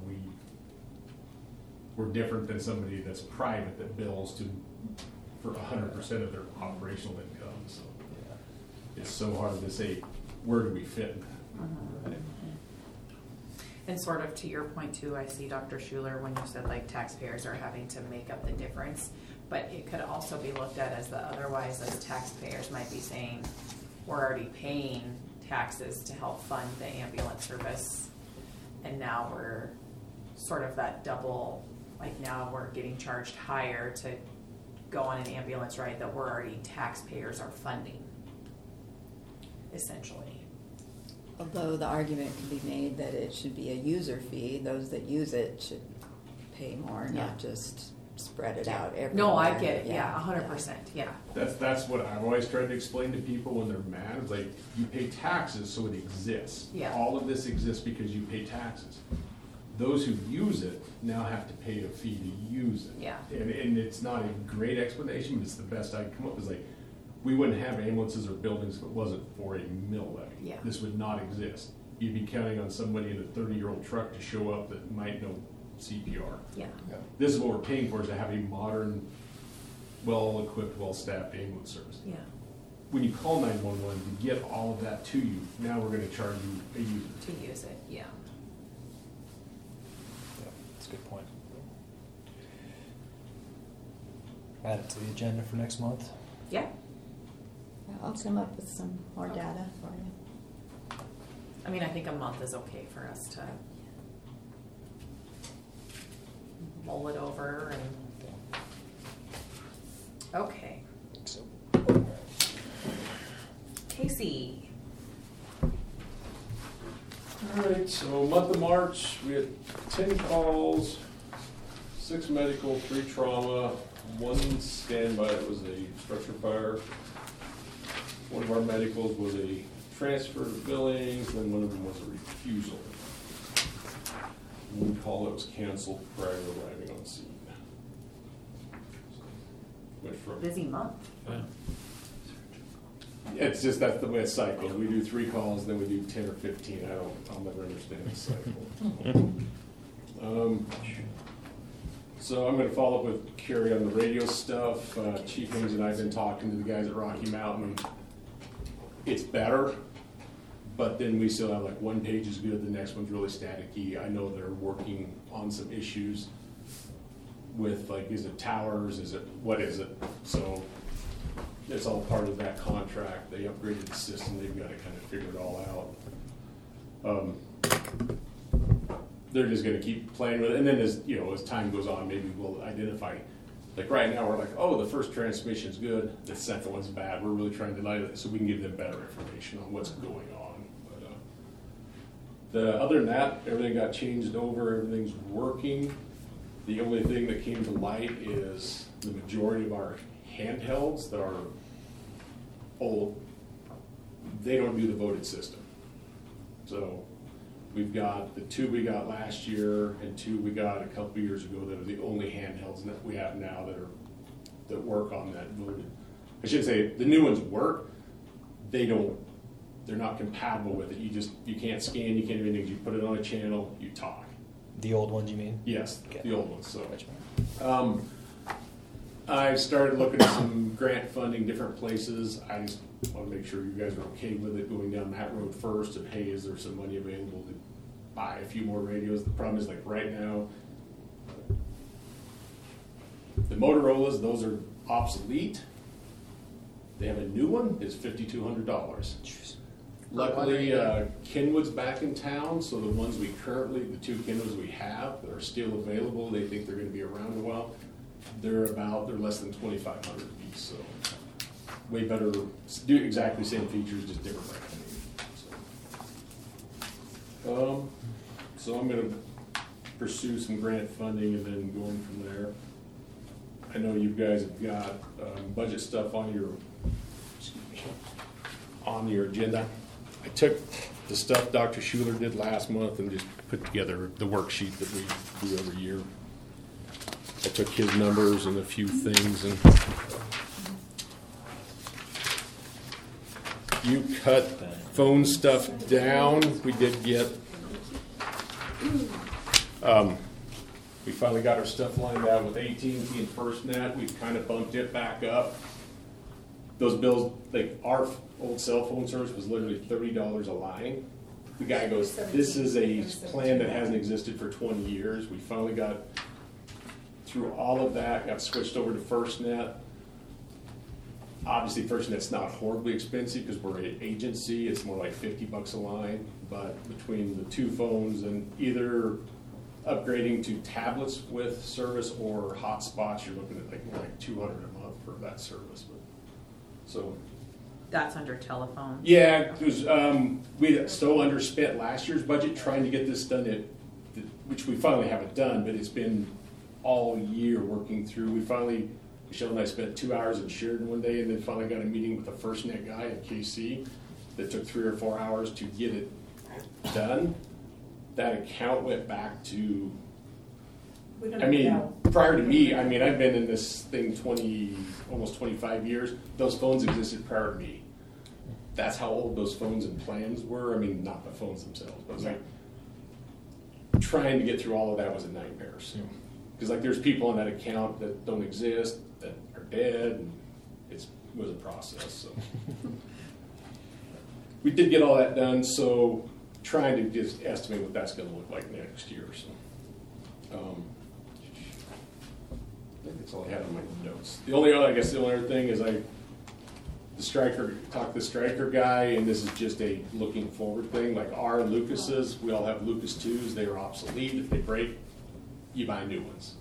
Speaker 7: we're different than somebody that's private that bills for 100% of their operational income. So it's so hard to say, where do we fit in that?
Speaker 5: right.
Speaker 2: And sort of to your point too, I see Dr. Schuler when you said like taxpayers are having to make up the difference. But it could also be looked at as otherwise as taxpayers might be saying, we're already paying taxes to help fund the ambulance service. And now we're sort of that double, like now we're getting charged higher to go on an ambulance ride that we're already taxpayers are funding, essentially.
Speaker 6: Although the argument can be made that it should be a user fee, those that use it should pay more,
Speaker 2: Yeah.
Speaker 6: not just spread it out everywhere.
Speaker 2: No, I get it, yeah, 100%, yeah.
Speaker 7: That's what I've always tried to explain to people when they're mad. It's like, you pay taxes, so it exists.
Speaker 2: Yeah.
Speaker 7: All of this exists because you pay taxes. Those who use it now have to pay a fee to use it.
Speaker 2: Yeah.
Speaker 7: And it's not a great explanation, but it's the best I can come up with. It's like, we wouldn't have ambulances or buildings if it wasn't for a mill levy.
Speaker 2: Yeah.
Speaker 7: This would not exist. You'd be counting on somebody in a 30-year-old truck to show up that might know CPR.
Speaker 2: Yeah.
Speaker 7: This is what we're paying for, is to have a modern, well-equipped, well-staffed ambulance service.
Speaker 2: Yeah.
Speaker 7: When you call 911 to get all of that to you, now we're going to charge you a user.
Speaker 2: To use it, yeah.
Speaker 5: Yeah, that's a good point. Add it to the agenda for next month.
Speaker 2: Yeah.
Speaker 6: I'll come up with some more data for you.
Speaker 2: I mean, I think a month is okay for us to mull it over and, okay.
Speaker 5: So,
Speaker 2: Casey,
Speaker 7: All right, so month of March, we had 10 calls, 6 medical, 3 trauma, 1 standby that was a structure fire. One of our medicals was a transfer to Billings, and one of them was a refusal. One call that was canceled prior to arriving on scene. Went from
Speaker 2: busy month.
Speaker 7: It's just, that's the way it cycles. We do 3 calls, then we do 10 or 15. I'll never understand the cycle. So I'm going to follow up with Carrie on the radio stuff. Chief Haynes and I have been talking to the guys at Rocky Mountain. It's better, but then we still have like one page is good, the next one's really staticky. I know they're working on some issues with, like, is it towers, what is it? So it's all part of that contract. They upgraded the system, they've got to kind of figure it all out. They're just going to keep playing with it, and then as time goes on, maybe we'll identify. Like right now, we're like, oh, the first transmission's good, the second one's bad. We're really trying to light it so we can give them better information on what's going on. But other than that, everything got changed over, everything's working. The only thing that came to light is the majority of our handhelds that are old, they don't do the voted system. So we've got the 2 we got last year and 2 we got a couple years ago that are the only handhelds that we have now that work on that voted. I should say the new ones work. They're not compatible with it. You can't scan, you can't do anything. You put it on a channel, you talk.
Speaker 5: the old ones, you mean?
Speaker 7: Yes,
Speaker 5: Okay.
Speaker 7: the old ones. So
Speaker 5: Gotcha.
Speaker 7: I started looking at some grant funding, different places. I just want to make sure you guys are okay with it going down that road first. And hey, is there some money available to buy a few more radios? The problem is, like right now, the Motorola's, those are obsolete. They have a new one. It's $5,200. Luckily, Kenwood's back in town, so the ones the 2 Kenwoods we have that are still available, they think they're going to be around a while. They're less than $2,500 a piece, so way better, do exactly the same features, just different brand. So I'm going to pursue some grant funding and then going from there. I know you guys have got budget stuff on your agenda. I took the stuff Dr. Schuler did last month and just put together the worksheet that we do every year. I took his numbers and a few things, and you cut phone stuff down. We did get, we finally got our stuff lined out with AT&T and FirstNet. We've kind of bumped it back up. Those bills, like our old cell phone service was literally $30 a line. The guy goes, this is a plan that hasn't existed for 20 years. We finally got through all of that, got switched over to FirstNet. Obviously, FirstNet's not horribly expensive because we're an agency. It's more like $50 a line. But between the two phones and either upgrading to tablets with service or hotspots, you're looking at like more like $200 a month for that service. But, so
Speaker 2: That's under telephone.
Speaker 7: yeah, because we still underspent last year's budget trying to get this done, which we finally have it done. But it's been all year working through. Michelle and I spent 2 hours in Sheridan one day, and then finally got a meeting with the FirstNet guy in KC that took 3 or 4 hours to get it done. That account went back to, prior to me, I've been in this thing almost 25 years. Those phones existed prior to me. That's how old those phones and plans were. Not the phones themselves, but it was like trying to get through all of that was a nightmare. Because there's people on that account that don't exist, that are dead, and it was a process. So we did get all that done. So trying to just estimate what that's going to look like next year. So I think that's all I had on my notes. The only other thing is talked to the Stryker guy, and this is just a looking forward thing. Like our Lucases, we all have Lucas 2s. They are obsolete. If they break, you buy new ones.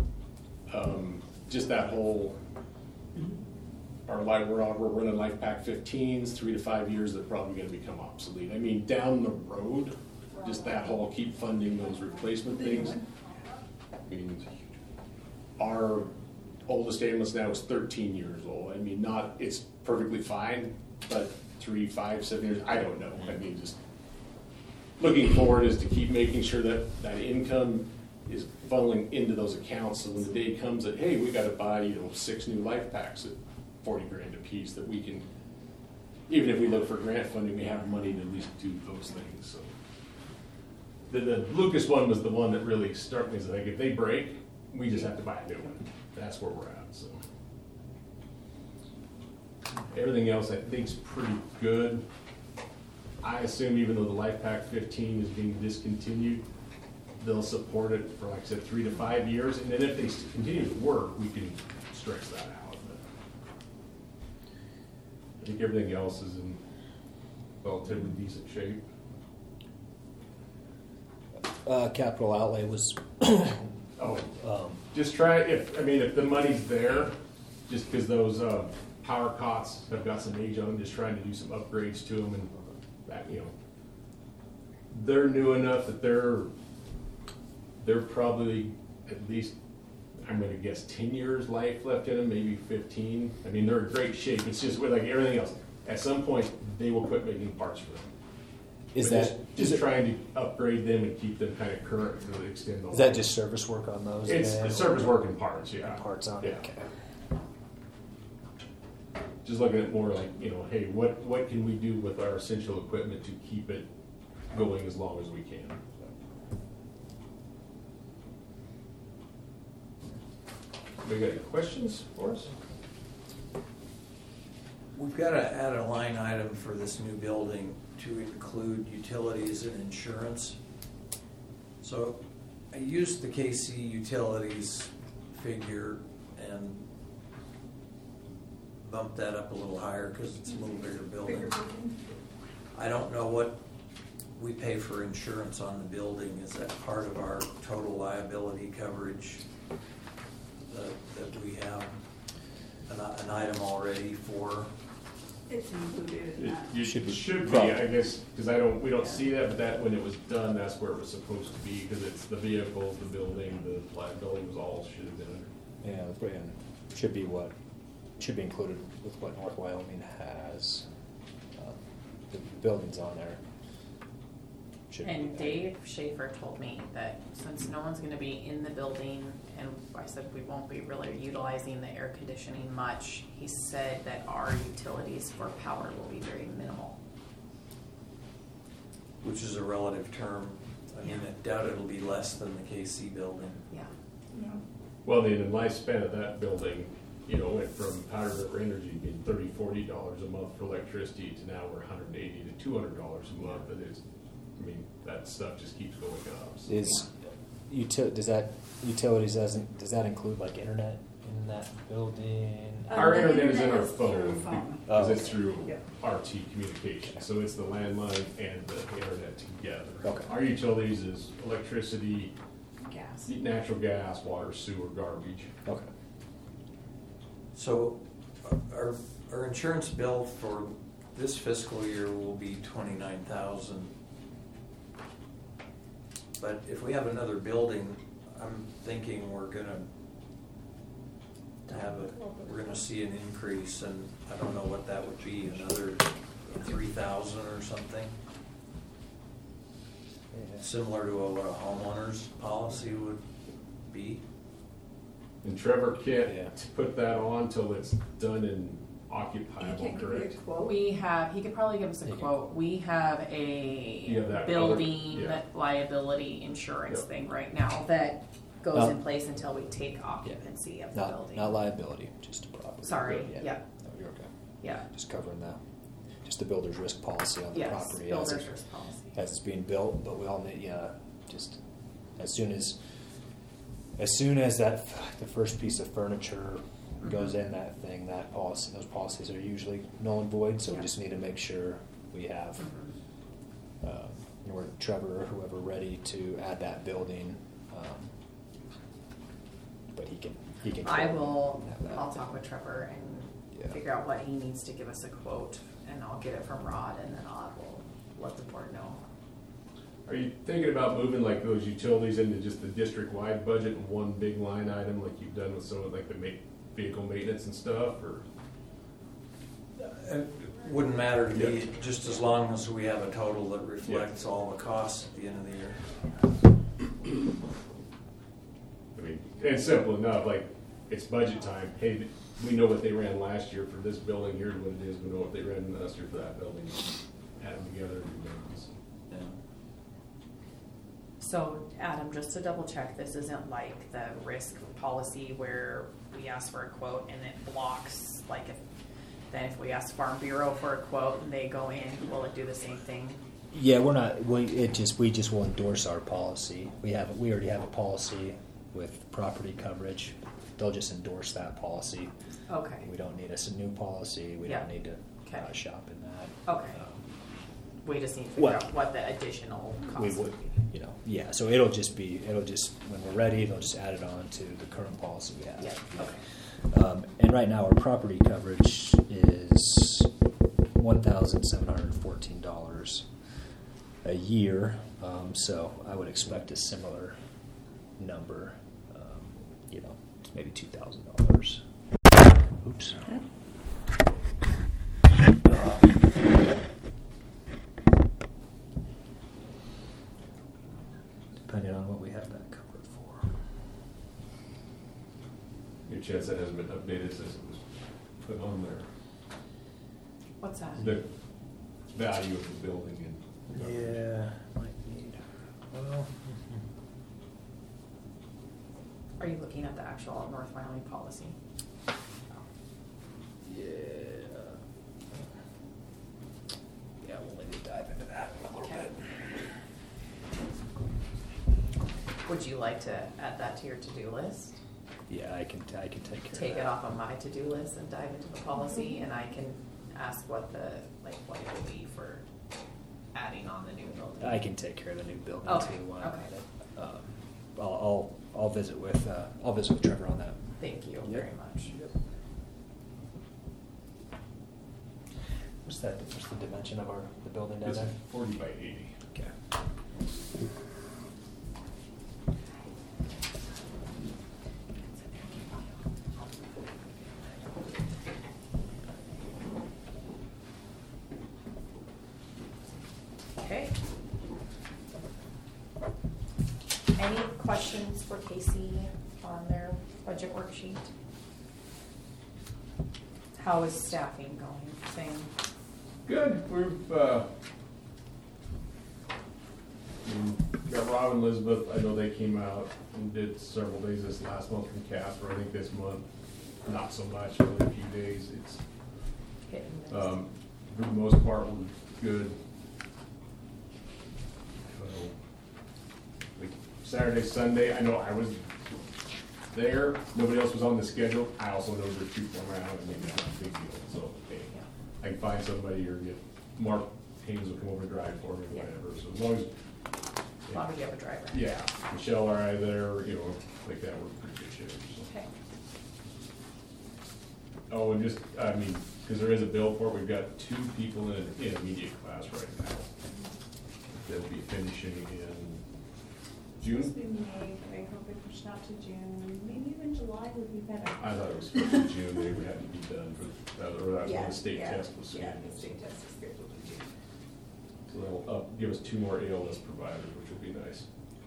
Speaker 7: Just that whole, we're running LifePak 15s, 3 to 5 years, they're probably going to become obsolete. Down the road, just that whole keep funding those replacement things. Our oldest ambulance now is 13 years old. It's perfectly fine, but 3, 5, 7 years, I don't know. Just looking forward is to keep making sure that income is funneling into those accounts, so when the day comes that, hey, we got to buy 6 new LifePaks at $40,000 a piece, that we can, even if we look for grant funding, we have money to at least do those things. So the Lucas one was the one that really struck me as if they break, we just have to buy a new one. That's where we're at. So everything else I think is pretty good. I assume even though the LifePak 15 is being discontinued, they'll support it for, like I said, 3 to 5 years, and then if they continue to work, we can stretch that out. But I think everything else is in relatively decent shape.
Speaker 5: Capital outlay was.
Speaker 7: Just try if the money's there, just because those power cots have got some age on them, just trying to do some upgrades to them, and that they're new enough that they're probably at least, I'm going to guess, 10 years life left in them, maybe 15. They're in great shape. It's just like everything else. At some point, they will quit making parts for them. Is trying to upgrade them and keep them kind of current to extend the life.
Speaker 5: Is that just service work on those?
Speaker 7: It's service work and parts, yeah.
Speaker 5: Parts on it, okay.
Speaker 7: Just looking at more like, hey, what can we do with our essential equipment to keep it going as long as we can? We got any questions for us?
Speaker 4: We've got to add a line item for this new building to include utilities and insurance. So I used the KC utilities figure and bumped that up a little higher because it's a little bigger building. I don't know what we pay for insurance on the building. Is that part of our total liability coverage? That we have an item already for.
Speaker 8: It's included in that.
Speaker 7: You should be, I guess, because we don't see that, but that when it was done, that's where it was supposed to be, because it's the vehicles, the building, the liability was all should have been.
Speaker 5: Yeah, should be included with what North Wyoming has. The buildings on there.
Speaker 2: And Dave Schaefer told me that since no one's going to be in the building, and I said we won't be really utilizing the air conditioning much, he said that our utilities for power will be very minimal.
Speaker 4: Which is a relative term. I doubt it'll be less than the KC building.
Speaker 2: Yeah.
Speaker 7: Well, the lifespan of that building, went from Powder River Energy being $30, $40 a month for electricity to now we're $180 to $200 a month, and that stuff just keeps going up. So.
Speaker 5: does that utilities does that include like internet in that building?
Speaker 7: Our
Speaker 8: the
Speaker 7: internet is in
Speaker 8: internet
Speaker 7: our
Speaker 8: is through
Speaker 7: phone
Speaker 8: phone.
Speaker 7: because
Speaker 5: Oh,
Speaker 7: it's through
Speaker 8: Yeah.
Speaker 7: RT communication. So it's the landline and the internet together.
Speaker 5: Okay.
Speaker 7: Our utilities is electricity,
Speaker 8: Gas.
Speaker 7: natural gas, water, sewer, garbage.
Speaker 5: Okay.
Speaker 4: So our insurance bill for this fiscal year will be 29,000. But if we have another building, I'm thinking we're gonna see an increase, and I don't know what that would be, another 3,000 or something. Similar to what a homeowner's policy would be.
Speaker 7: And Trevor can't
Speaker 5: Yeah.
Speaker 7: put that on till it's done and
Speaker 8: He
Speaker 7: occupiable,
Speaker 8: can't give you a
Speaker 7: correct?
Speaker 8: quote.
Speaker 2: He could probably give us a
Speaker 5: He can-
Speaker 2: quote. We have
Speaker 7: You have that
Speaker 2: building
Speaker 7: other- yeah.
Speaker 2: liability insurance
Speaker 7: Yep.
Speaker 2: thing right now that goes
Speaker 5: No.
Speaker 2: in place until we take occupancy of the building.
Speaker 5: Not liability, just a property.
Speaker 2: Sorry, yeah.
Speaker 5: No, you're okay.
Speaker 2: Yeah.
Speaker 5: Just covering just the builder's risk policy on the
Speaker 2: Yes,
Speaker 5: property
Speaker 2: builder's risk policy.
Speaker 5: as it's being built, but we all need, just as soon as that the first piece of furniture goes in that thing, those policies are usually null and void, so we
Speaker 2: Yeah.
Speaker 5: just need to make sure we have or Trevor or whoever ready to add that building. But he can.
Speaker 2: I'll talk with Trevor and
Speaker 5: Yeah.
Speaker 2: figure out what he needs to give us a quote, and I'll get it from Rod, and then I will let the board know.
Speaker 7: Are you thinking about moving like those utilities into just the district-wide budget in one big line item like you've done with some of like the vehicle maintenance and stuff, or?
Speaker 4: It wouldn't matter to me,
Speaker 7: Yeah.
Speaker 4: just as long as we have a total that reflects all the costs at the end of the year.
Speaker 7: I mean, it's simple enough, like, it's budget time. Hey, we know what they ran last year for this building, here's what it is, we know what they ran last year for that building. Add them together and do those.
Speaker 4: Yeah.
Speaker 2: So, Adam, just to double check, this isn't like the risk policy where we ask for a quote and it blocks, like if we ask Farm Bureau for a quote and they go in, will it do the same thing?
Speaker 5: Yeah, we're not. We just will endorse our policy. We already have a policy with property coverage. They'll just endorse that policy.
Speaker 2: Okay.
Speaker 5: We don't need a new policy. We
Speaker 2: Yeah.
Speaker 5: don't need to
Speaker 2: Okay.
Speaker 5: shop in that.
Speaker 2: Okay. We just need to figure
Speaker 5: Well,
Speaker 2: out what the additional
Speaker 5: We
Speaker 2: cost
Speaker 5: would,
Speaker 2: would be.
Speaker 5: yeah. So it'll just when we're ready, they'll just add it on to the current policy we have.
Speaker 2: Yeah, okay.
Speaker 5: And right now, our property coverage is $1,714 a year. So I would expect a similar number. Maybe $2,000. Oops. Depending on what we have that covered for.
Speaker 7: Your chance that hasn't been updated since it was put on there.
Speaker 2: What's that?
Speaker 7: The value of the building and.
Speaker 5: Yeah, might need. Well,
Speaker 2: Are you looking at the actual North Wyoming policy?
Speaker 5: yeah. Yeah, we'll maybe dive into that a little
Speaker 2: Okay.
Speaker 5: bit.
Speaker 2: Would you like to add that to your to-do list?
Speaker 5: Yeah, I can take care of
Speaker 2: Take
Speaker 5: that.
Speaker 2: it off of my to-do list and dive into the policy, and I can ask what it will be for adding on the new building.
Speaker 5: I can take care of the new building
Speaker 2: Okay,
Speaker 5: too. While
Speaker 2: okay.
Speaker 5: I'm at it. I'll visit with Trevor on that.
Speaker 2: Thank you
Speaker 5: Yep.
Speaker 2: very much.
Speaker 5: What's the dimension of the building down
Speaker 7: It's
Speaker 5: there?
Speaker 7: 40 by 80.
Speaker 5: Okay.
Speaker 2: Okay. Any questions for Casey on their budget worksheet? How is staffing going? Same?
Speaker 7: Good. We've got Rob and Elizabeth. I know they came out and did several days this last month from Casper. I think this month, not so much. Really, a few days. It's
Speaker 2: Hit and miss.
Speaker 7: for the most part, we're good. So we Saturday, Sunday. I know I was there. Nobody else was on the schedule. I also know there's people around. I mean, that's not a big deal. So, hey, I can find somebody or get Mark Haynes will come over and drive for me or
Speaker 2: Yeah.
Speaker 7: whatever. So as long as,
Speaker 2: As long as you have a driver.
Speaker 7: yeah, Michelle or I there, you know, like that, we're pretty good shape. So.
Speaker 2: Okay.
Speaker 7: Oh, and just, I mean, because there is a bill for it, we've got 2 people in immediate class right now. They'll be finishing in
Speaker 11: Supposed to
Speaker 7: June.
Speaker 11: be May, but I hope it pushed out to June, maybe even July would be better.
Speaker 7: I thought it was supposed to be June, they would have to be done for, or that was when the state
Speaker 11: Yeah,
Speaker 7: test was
Speaker 11: yeah,
Speaker 7: scheduled.
Speaker 11: the state test is scheduled in June.
Speaker 7: So that'll give us 2 more ALS providers, which will be nice.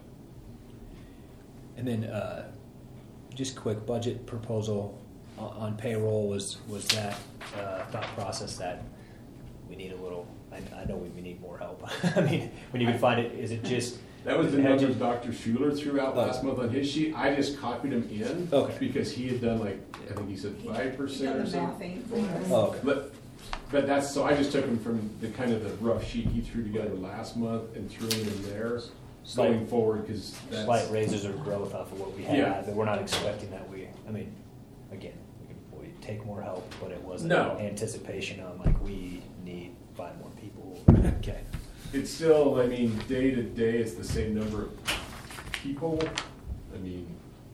Speaker 5: And then, just quick budget proposal on payroll was that thought process that we need a little, I know we need more help. I mean, when you can find it, is it just?
Speaker 7: That was the
Speaker 5: had you-
Speaker 7: numbers Dr. Schuler threw out last month on his sheet. I just copied them in.
Speaker 5: Okay.
Speaker 7: Because he had done like, I think he said 5% or something.
Speaker 5: Oh, okay.
Speaker 7: But that's, so I just took them from the kind of the rough sheet he threw together last month and threw them in there going forward, because that's.
Speaker 5: Slight raises or growth off of what we had,
Speaker 7: Yeah.
Speaker 5: but we're not expecting that I mean, again, we take more help, but it wasn't
Speaker 7: No.
Speaker 5: anticipation on like, we need 5 more people. Okay.
Speaker 7: It's still, I mean, day to day, it's the same number of people. I mean,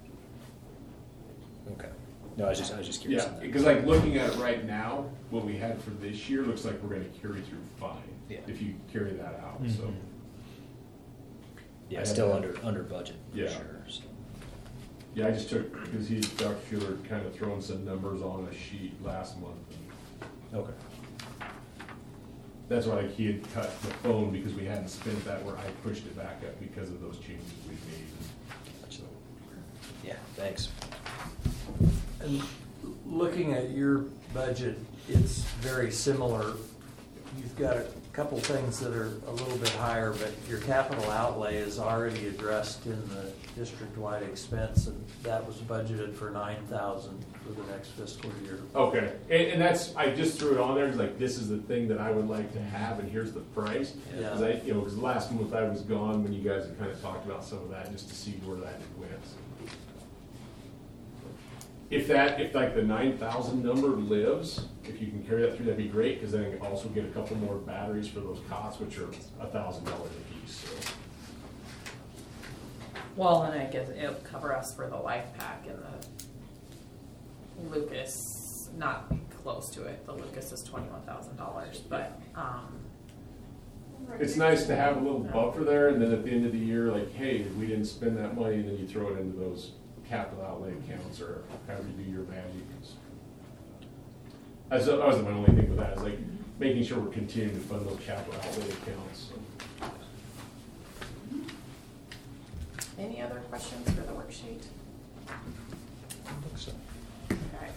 Speaker 5: Okay. No, I was just curious.
Speaker 7: yeah,
Speaker 5: on that.
Speaker 7: because like looking at it right now, what we had for this year looks like we're gonna carry through fine.
Speaker 5: Yeah.
Speaker 7: If you carry that out, so.
Speaker 5: Mhm. Yeah,
Speaker 7: I
Speaker 5: still
Speaker 7: had-
Speaker 5: under budget for
Speaker 7: Yeah.
Speaker 5: sure. So.
Speaker 7: Yeah, I just took, because Dr. Schuler kind of throwing some numbers on a sheet last month.
Speaker 5: Okay.
Speaker 7: That's why like he had cut the phone because we hadn't spent that, where I pushed it back up because of those changes we made. So,
Speaker 5: Yeah. Thanks.
Speaker 4: And looking at your budget, it's very similar. You've got a couple things that are a little bit higher, but your capital outlay is already addressed in the district-wide expense, and that was budgeted for $9,000 for the next fiscal year.
Speaker 7: okay, and that's, I just threw it on there, it's like, this is the thing that I would like to have, and here's the price.
Speaker 4: Yeah.
Speaker 7: Because because last month I was gone when you guys had kind of talked about some of that, just to see where that went. If like the 9,000 number lives, if you can carry that through, that'd be great, because then I can also get a couple more batteries for those cots, which are $1,000 a piece, so.
Speaker 2: Well, and I guess it'll cover us for the life pack and the Lucas, not close to it. The Lucas is $21,000, but,
Speaker 7: It's nice to have a little buffer there, and then at the end of the year, like, hey, we didn't spend that money, and then you throw it into those capital outlay accounts, or however you do your magic. That was my only thing with that, is like, making sure we're continuing to fund those capital outlay accounts.
Speaker 2: any other questions for the worksheet?
Speaker 5: I think so.
Speaker 2: Okay.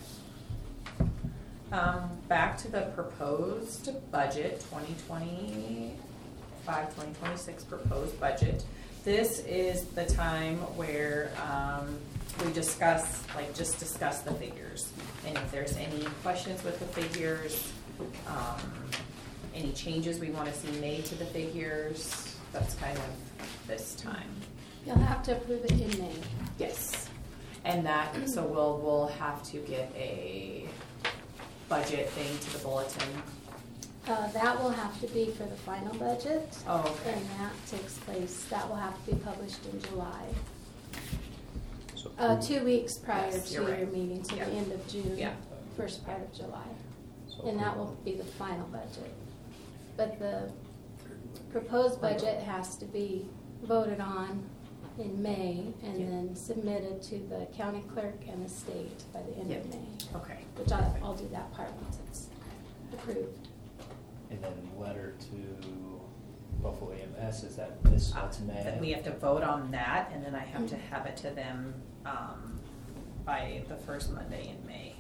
Speaker 2: Back to the proposed budget, 2025, 2026 proposed budget. This is the time where we discuss the figures. And if there's any questions with the figures, any changes we want to see made to the figures, that's kind of this time.
Speaker 9: You'll have to approve it in May.
Speaker 2: Yes. And that, so we'll have to get a budget thing to the bulletin.
Speaker 9: That will have to be for the final budget.
Speaker 2: Oh, okay.
Speaker 9: And that takes place, that will have to be published in July.
Speaker 5: So
Speaker 9: 2 weeks prior
Speaker 2: Yes,
Speaker 9: to
Speaker 2: you're
Speaker 9: your
Speaker 2: right.
Speaker 9: meeting, so
Speaker 2: Yeah.
Speaker 9: the end of June.
Speaker 2: Yeah.
Speaker 9: First part of July.
Speaker 5: so
Speaker 9: And that will be the final budget. But the proposed budget has to be voted on in May and
Speaker 2: Yeah.
Speaker 9: then submitted to the county clerk and the state by the end of
Speaker 2: Yeah.
Speaker 9: May.
Speaker 2: Okay.
Speaker 9: Which I'll do that part once it's approved.
Speaker 5: And then letter to Buffalo EMS, is that this month's May?
Speaker 2: Then we have to vote on that, and then I have to have it to them by the first Monday in May.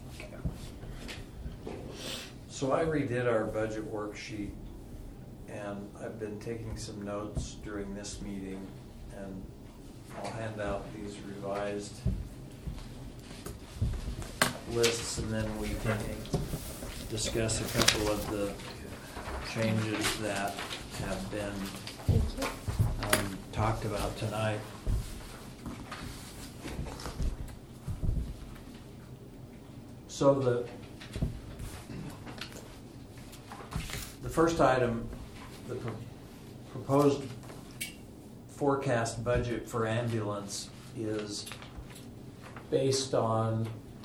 Speaker 4: So I redid our budget worksheet, and I've been taking some notes during this meeting, and I'll hand out these revised lists, and then we can discuss a couple of the changes that have been
Speaker 9: Thank you.
Speaker 4: talked about tonight. So the first item, the proposed forecast budget for ambulance is based on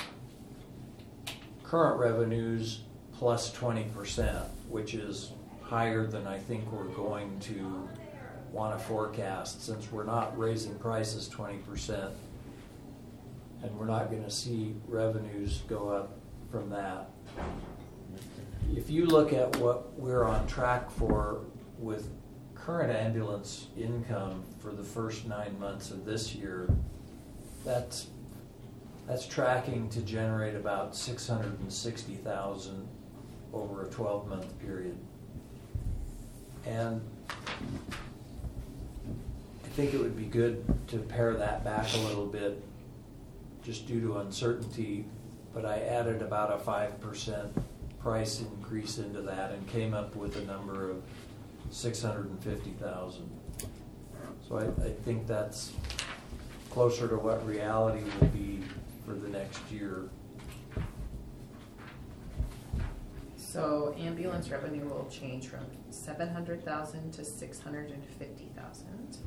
Speaker 4: current revenues plus 20%, which is higher than I think we're going to want to forecast, since we're not raising prices 20%, and we're not going to see revenues go up from that. If you look at what we're on track for with current ambulance income for the first 9 months of this year, that's tracking to generate about $660,000 over a 12-month period. And I think it would be good to pare that back a little bit just due to uncertainty, but I added about a 5% price increase into that and came up with a number of $650,000. So I think that's closer to what reality will be for the next year.
Speaker 2: So ambulance revenue will change from 700,000 to 650,000.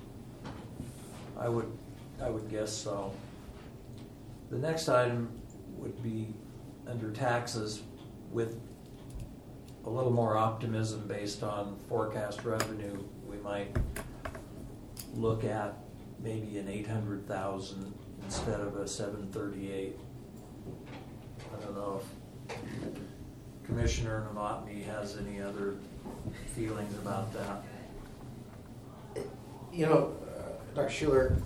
Speaker 4: I would guess so. The next item would be under taxes, with a little more optimism based on forecast revenue. We might look at maybe an 800,000 instead of a 738. I don't know if Commissioner Novotny has any other feelings about that.
Speaker 12: You know, Dr. Schuler,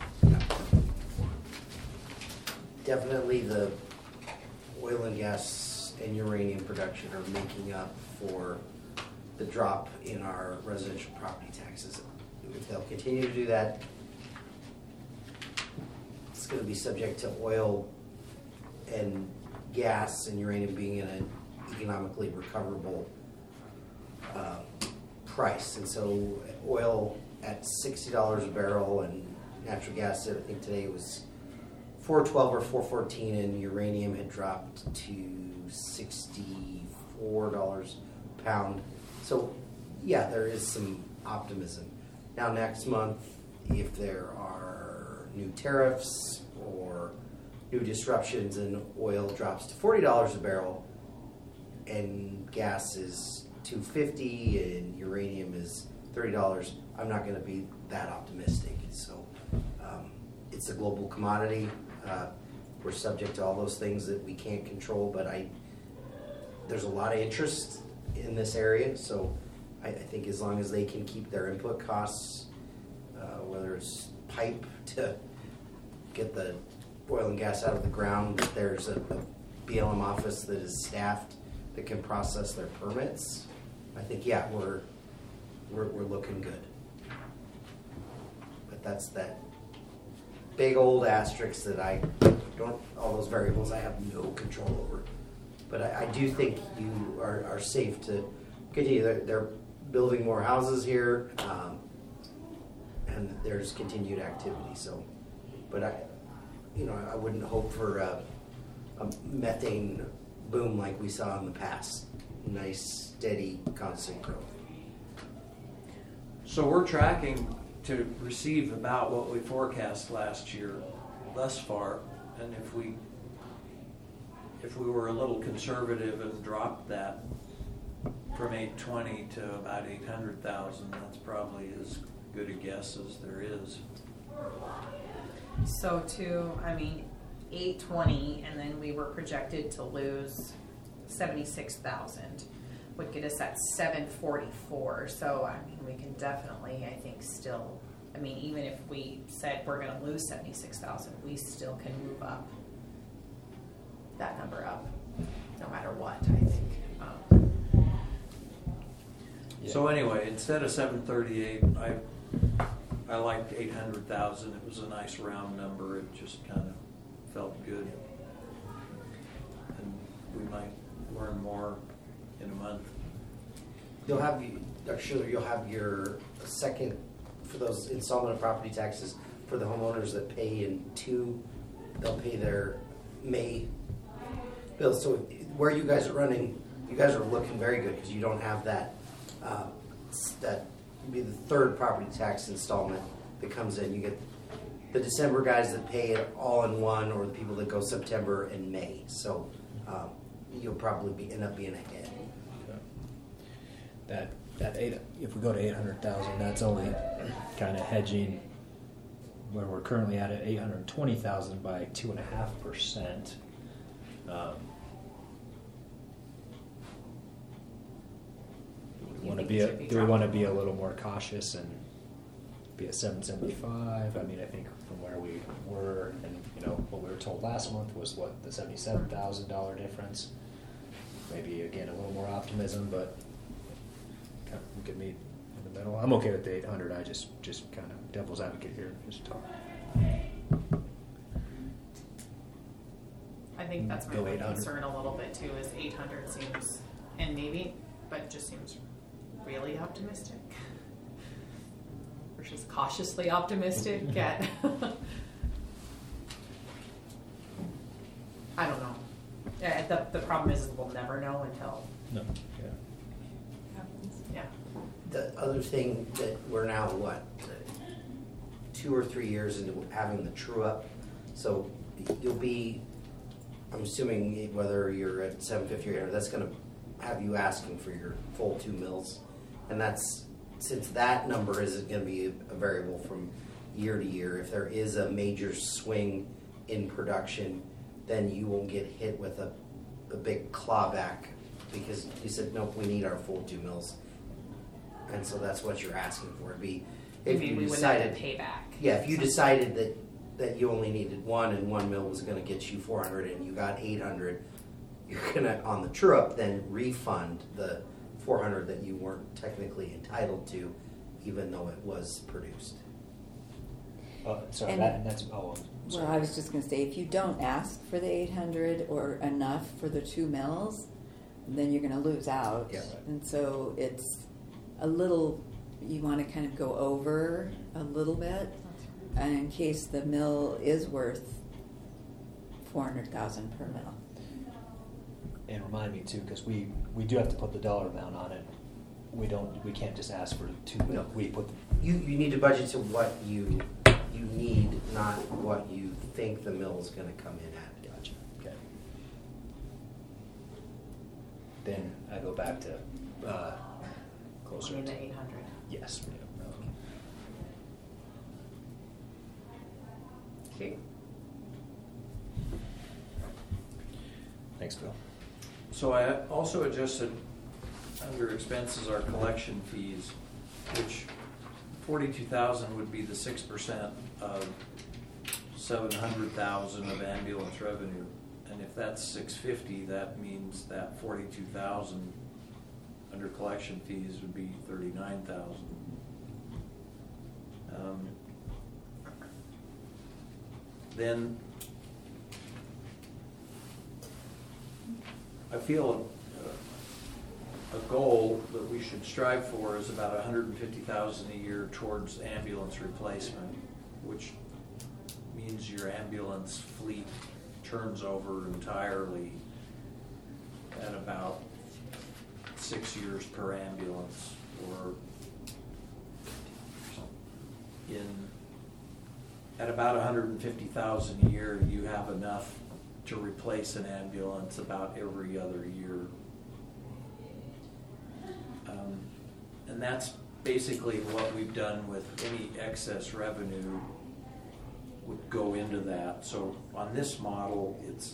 Speaker 12: definitely the oil and gas and uranium production are making up for the drop in our residential property taxes. If they'll continue to do that, it's going to be subject to oil and gas and uranium being in an economically recoverable price. And so oil at $60 a barrel and natural gas, I think today it was $4.12 or $4.14, and uranium had dropped to $64 a pound. So yeah, there is some optimism. Now next month, if there are new tariffs or new disruptions and oil drops to $40 a barrel and gas is $2.50 and uranium is $30, I'm not going to be that optimistic. So it's a global commodity. We're subject to all those things that we can't control, but there's a lot of interest in this area, so I think as long as they can keep their input costs, whether it's pipe to get the oil and gas out of the ground, that there's a BLM office that is staffed that can process their permits, I think, yeah, we're looking good. But that's that big old asterisk that I don't, all those variables I have no control over. But I do think you are safe to continue. They're building more houses here, and there's continued activity. So, but I wouldn't hope for a methane boom like we saw in the past. Nice, steady, constant growth.
Speaker 4: So we're tracking to receive about what we forecast last year thus far, and if we were a little conservative and dropped that from 820 to about 800,000, that's probably as good a guess as there is.
Speaker 2: So 820, and then we were projected to lose 76,000, would get us at 744. So we can definitely, I think, still, even if we said we're going to lose 76,000, we still can move up that number up, no matter what, I think.
Speaker 4: So anyway, instead of 738, I liked 800,000. It was a nice round number. It just kind of felt good. And we might learn more in a month.
Speaker 12: You'll have, Dr. Schuler, you'll have your second, for those installment of property taxes, for the homeowners that pay in two, they'll pay their May Bill, so where you guys are running, you guys are looking very good because you don't have that, that would be the third property tax installment that comes in. You get the December guys that pay it all in one, or the people that go September and May. So you'll probably end up being ahead.
Speaker 5: If we go to 800,000, that's only kind of hedging where we're currently at 820,000 by 2.5%. Do we want to be a little more cautious and be at 775? I mean, I think from where we were, and what we were told last month was what the $77,000 difference. Maybe again a little more optimism, but we could meet in the middle. I'm okay with the 800. I just kind of devil's advocate here, just talk.
Speaker 2: I think that's my
Speaker 5: Go
Speaker 2: only
Speaker 5: 800.
Speaker 2: concern a little bit too, is 800 seems, and maybe, but just seems really optimistic versus cautiously optimistic at, I don't know. The problem is we'll never know until,
Speaker 5: No.
Speaker 2: yeah.
Speaker 12: The other thing that we're now, 2 or 3 years into having the true up, so you'll be, I'm assuming whether you're at 750 or 800, that's going to have you asking for your full 2 mills, and that's, since that number isn't going to be a variable from year to year. If there is a major swing in production, then you won't get hit with a big clawback because you said nope, we need our full 2 mills. And so that's what you're asking for. It'd be if
Speaker 2: Maybe
Speaker 12: you
Speaker 2: we
Speaker 12: decided,
Speaker 2: wouldn't have to pay back.
Speaker 12: Yeah, if you decided that you only needed 1 and 1 mill was going to get you 400 and you got 800, you're gonna on the true up then refund the 400 that you weren't technically entitled to, even though it was produced.
Speaker 5: Sorry,
Speaker 6: And-
Speaker 5: that's
Speaker 6: Well, I was just going to say, if you don't ask for the 800 or enough for the 2 mills, then you're going to lose out.
Speaker 12: Yeah.
Speaker 6: And so it's a little, you want to kind of go over a little bit in case the mill is worth 400,000 per mill.
Speaker 5: And remind me too, because we do have to put the dollar amount on it. We can't just ask for 2
Speaker 12: No.
Speaker 5: We put
Speaker 12: You need to budget to what you need, not what you think the mill is going to come in at.
Speaker 5: Gotcha. Okay. Then I go back to closer
Speaker 2: I mean,
Speaker 5: to
Speaker 2: the 800.
Speaker 5: yes. Yeah.
Speaker 2: Okay.
Speaker 5: Thanks, Bill.
Speaker 4: So I also adjusted under expenses our collection fees, which 42,000 would be the 6% of 700,000 of ambulance revenue, and if that's 650, that means that 42,000 under collection fees would be 39,000. Then I feel a goal that we should strive for is about 150,000 a year towards ambulance replacement, which means your ambulance fleet turns over entirely at about 6 years per ambulance, or at about 150,000 a year, you have enough to replace an ambulance about every other year. And that's basically what we've done with any excess revenue would go into that. So on this model, it's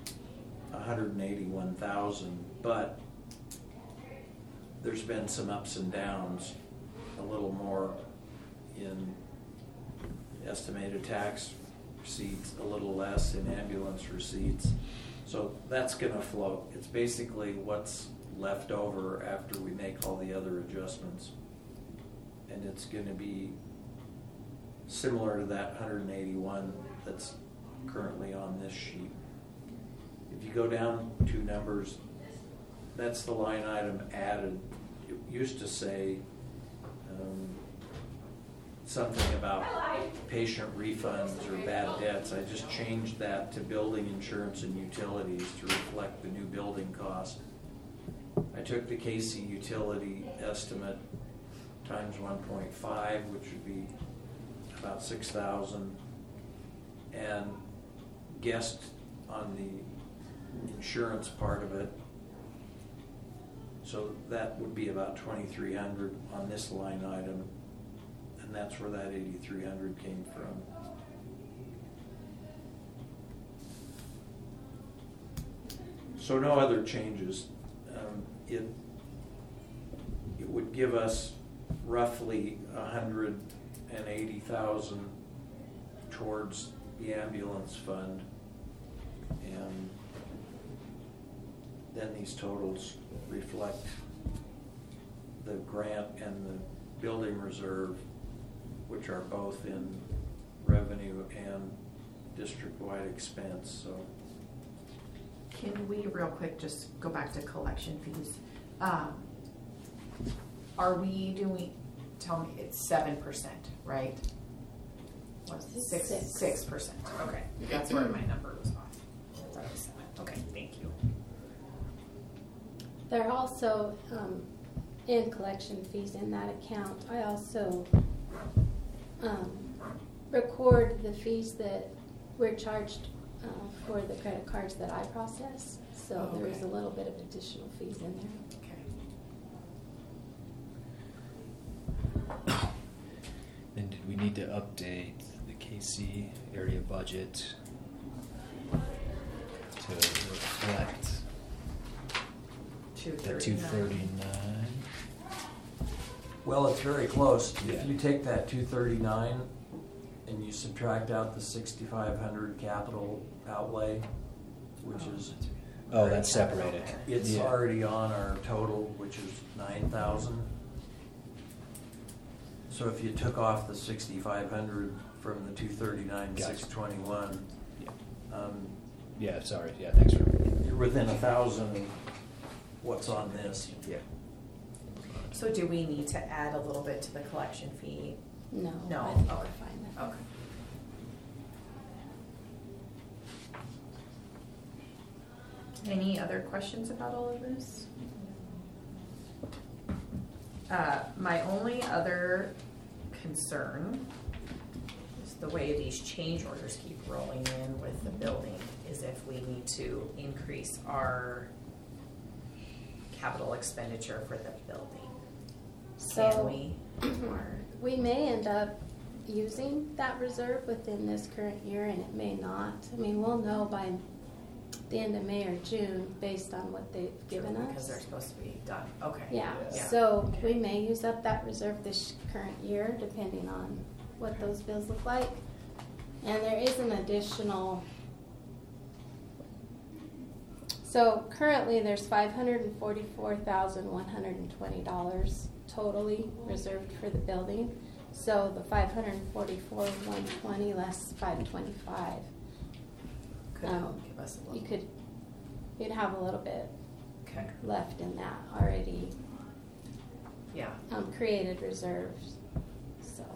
Speaker 4: 181,000, but there's been some ups and downs, a little more in estimated tax receipts, a little less in ambulance receipts. So that's going to float. It's basically what's left over after we make all the other adjustments. And it's going to be similar to that 181 that's currently on this sheet. If you go down 2 numbers, that's the line item added. It used to say something about patient refunds or bad debts. I just changed that to building insurance and utilities to reflect the new building cost. I took the Casey utility estimate times 1.5, which would be about 6,000, and guessed on the insurance part of it. So that would be about 2,300 on this line item, and that's where that 8,300 came from. So no other changes. It would give us roughly 180,000 towards the ambulance fund, and then these totals reflect the grant and the building reserve, which are both in revenue and district-wide expense. So,
Speaker 2: Can we real quick just go back to collection fees? Are we doing, tell me, it's 7%, right? What's
Speaker 9: Six.
Speaker 2: 6%, okay. That's where my number was off. That was 7. Okay, thank you.
Speaker 9: There are also, in collection fees in that account, I also record the fees that we're charged for the credit cards that I process. So there is a little bit of additional fees in there.
Speaker 5: And did we need to update the KC area budget to reflect the 239?
Speaker 4: well, it's very close.
Speaker 5: Yeah.
Speaker 4: If you take that 239 and you subtract out the 6,500 capital outlay, which is
Speaker 5: Oh, that's separated.
Speaker 4: it's already on our total, which is 9,000. So if you took off the 6,500 from the 239,
Speaker 5: Gotcha.
Speaker 4: 621,
Speaker 5: Yeah, sorry. Yeah, thanks for.
Speaker 4: you're within 1,000 of what's on this.
Speaker 5: Yeah.
Speaker 2: So do we need to add a little bit to the collection fee?
Speaker 9: No.
Speaker 2: No,
Speaker 9: I think
Speaker 2: okay.
Speaker 9: we're fine there.
Speaker 2: Okay. Any other questions about all of this? My only other concern is the way these change orders keep rolling in with the building is if we need to increase our capital expenditure for the building. Can
Speaker 9: So
Speaker 2: we? Or
Speaker 9: we may end up using that reserve within this current year, and it may not. I mean, we'll know by the end of May or June based on what they've given us.
Speaker 2: Because they're supposed to be done. Okay.
Speaker 9: Yeah,
Speaker 2: Yeah.
Speaker 9: so we may use up that reserve this current year, depending on what those bills look like. And there is an additional, so currently there's $544,120 totally reserved for the building. So the $544,120 less $525.
Speaker 2: Could help give us a little.
Speaker 9: You'd have a little bit
Speaker 2: Okay.
Speaker 9: left in that already
Speaker 2: Yeah.
Speaker 9: created reserves, so.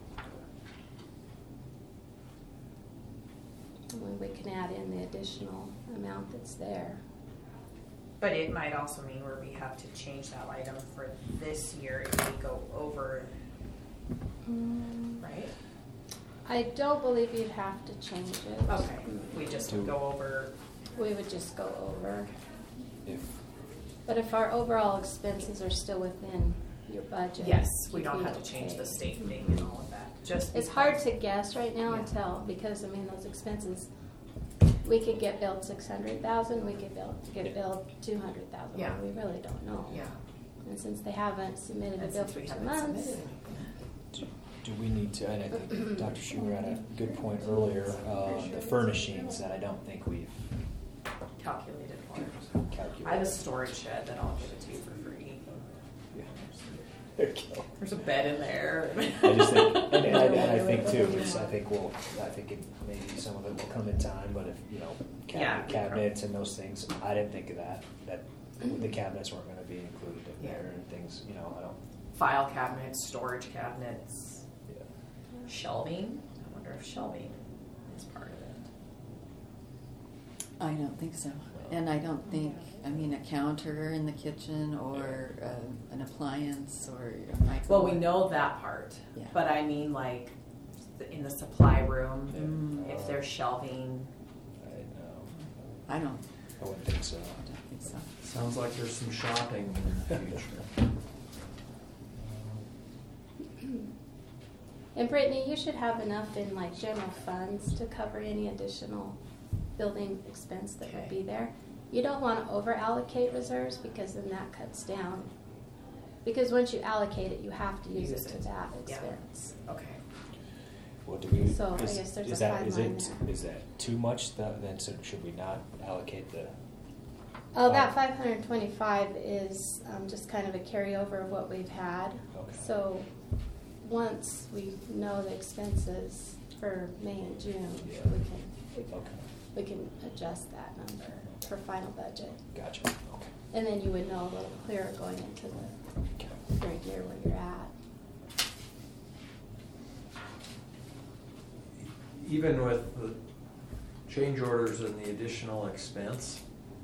Speaker 9: We can add in the additional amount that's there.
Speaker 2: But it might also mean where we have to change that item for this year if we go over, right?
Speaker 9: I don't believe you'd have to change it.
Speaker 2: Okay, we just would go over.
Speaker 9: We would just go over.
Speaker 5: If
Speaker 9: But if our overall expenses are still within your budget.
Speaker 2: Yes, we
Speaker 9: you'd
Speaker 2: don't
Speaker 9: be
Speaker 2: have to change
Speaker 9: okay.
Speaker 2: the state thing and all of that. Just
Speaker 9: It's hard to guess right now until, because I mean, those expenses, we could get billed 600,000, we could get billed 200,000.
Speaker 2: Yeah.
Speaker 9: We really don't know.
Speaker 2: Yeah.
Speaker 9: And since they haven't submitted a
Speaker 2: And
Speaker 9: bill
Speaker 2: since
Speaker 9: for
Speaker 2: we
Speaker 9: 2
Speaker 2: haven't
Speaker 9: months.
Speaker 2: submitted
Speaker 5: do we need to, and I think Dr. Schumer had a good point earlier, the furnishings that I don't think we've
Speaker 2: calculated for.
Speaker 5: calculated.
Speaker 2: I have a storage shed that I'll give it to you for free.
Speaker 5: Yeah. There you go.
Speaker 2: There's a bed in there.
Speaker 5: I just think, and I think too, I think maybe some of it will come in time, but if, cabinets and those things, I didn't think of that the cabinets weren't gonna be included in there and things, I don't.
Speaker 2: File cabinets, storage cabinets.
Speaker 5: Yeah.
Speaker 2: shelving? I wonder if shelving is part of it.
Speaker 6: I don't think so. And I don't think, I mean, a counter in the kitchen or an appliance or a microwave.
Speaker 2: Well, we know that part,
Speaker 6: Yeah.
Speaker 2: but I mean, like, in the supply room, if there's shelving.
Speaker 6: I don't
Speaker 5: wouldn't think so.
Speaker 6: think so.
Speaker 4: Sounds like there's some shopping in the future.
Speaker 9: And Brittany, you should have enough in like general funds to cover any additional building expense that would be there. You don't want to over allocate reserves because then that cuts down. Because once you allocate it, you have to use it to that
Speaker 2: Yeah.
Speaker 9: expense.
Speaker 2: Okay.
Speaker 5: What do we?
Speaker 9: So, I guess there's a fine line there.
Speaker 5: Is that too much? Then should we not allocate the?
Speaker 9: Oh, that 525 is just kind of a carryover of what we've had.
Speaker 5: Okay.
Speaker 9: So once we know the expenses for May and June,
Speaker 5: Yeah.
Speaker 9: we can adjust that number for final budget.
Speaker 5: Gotcha. Okay.
Speaker 9: And then you would know a little clearer going into the current year where you're at.
Speaker 4: Even with the change orders and the additional expense,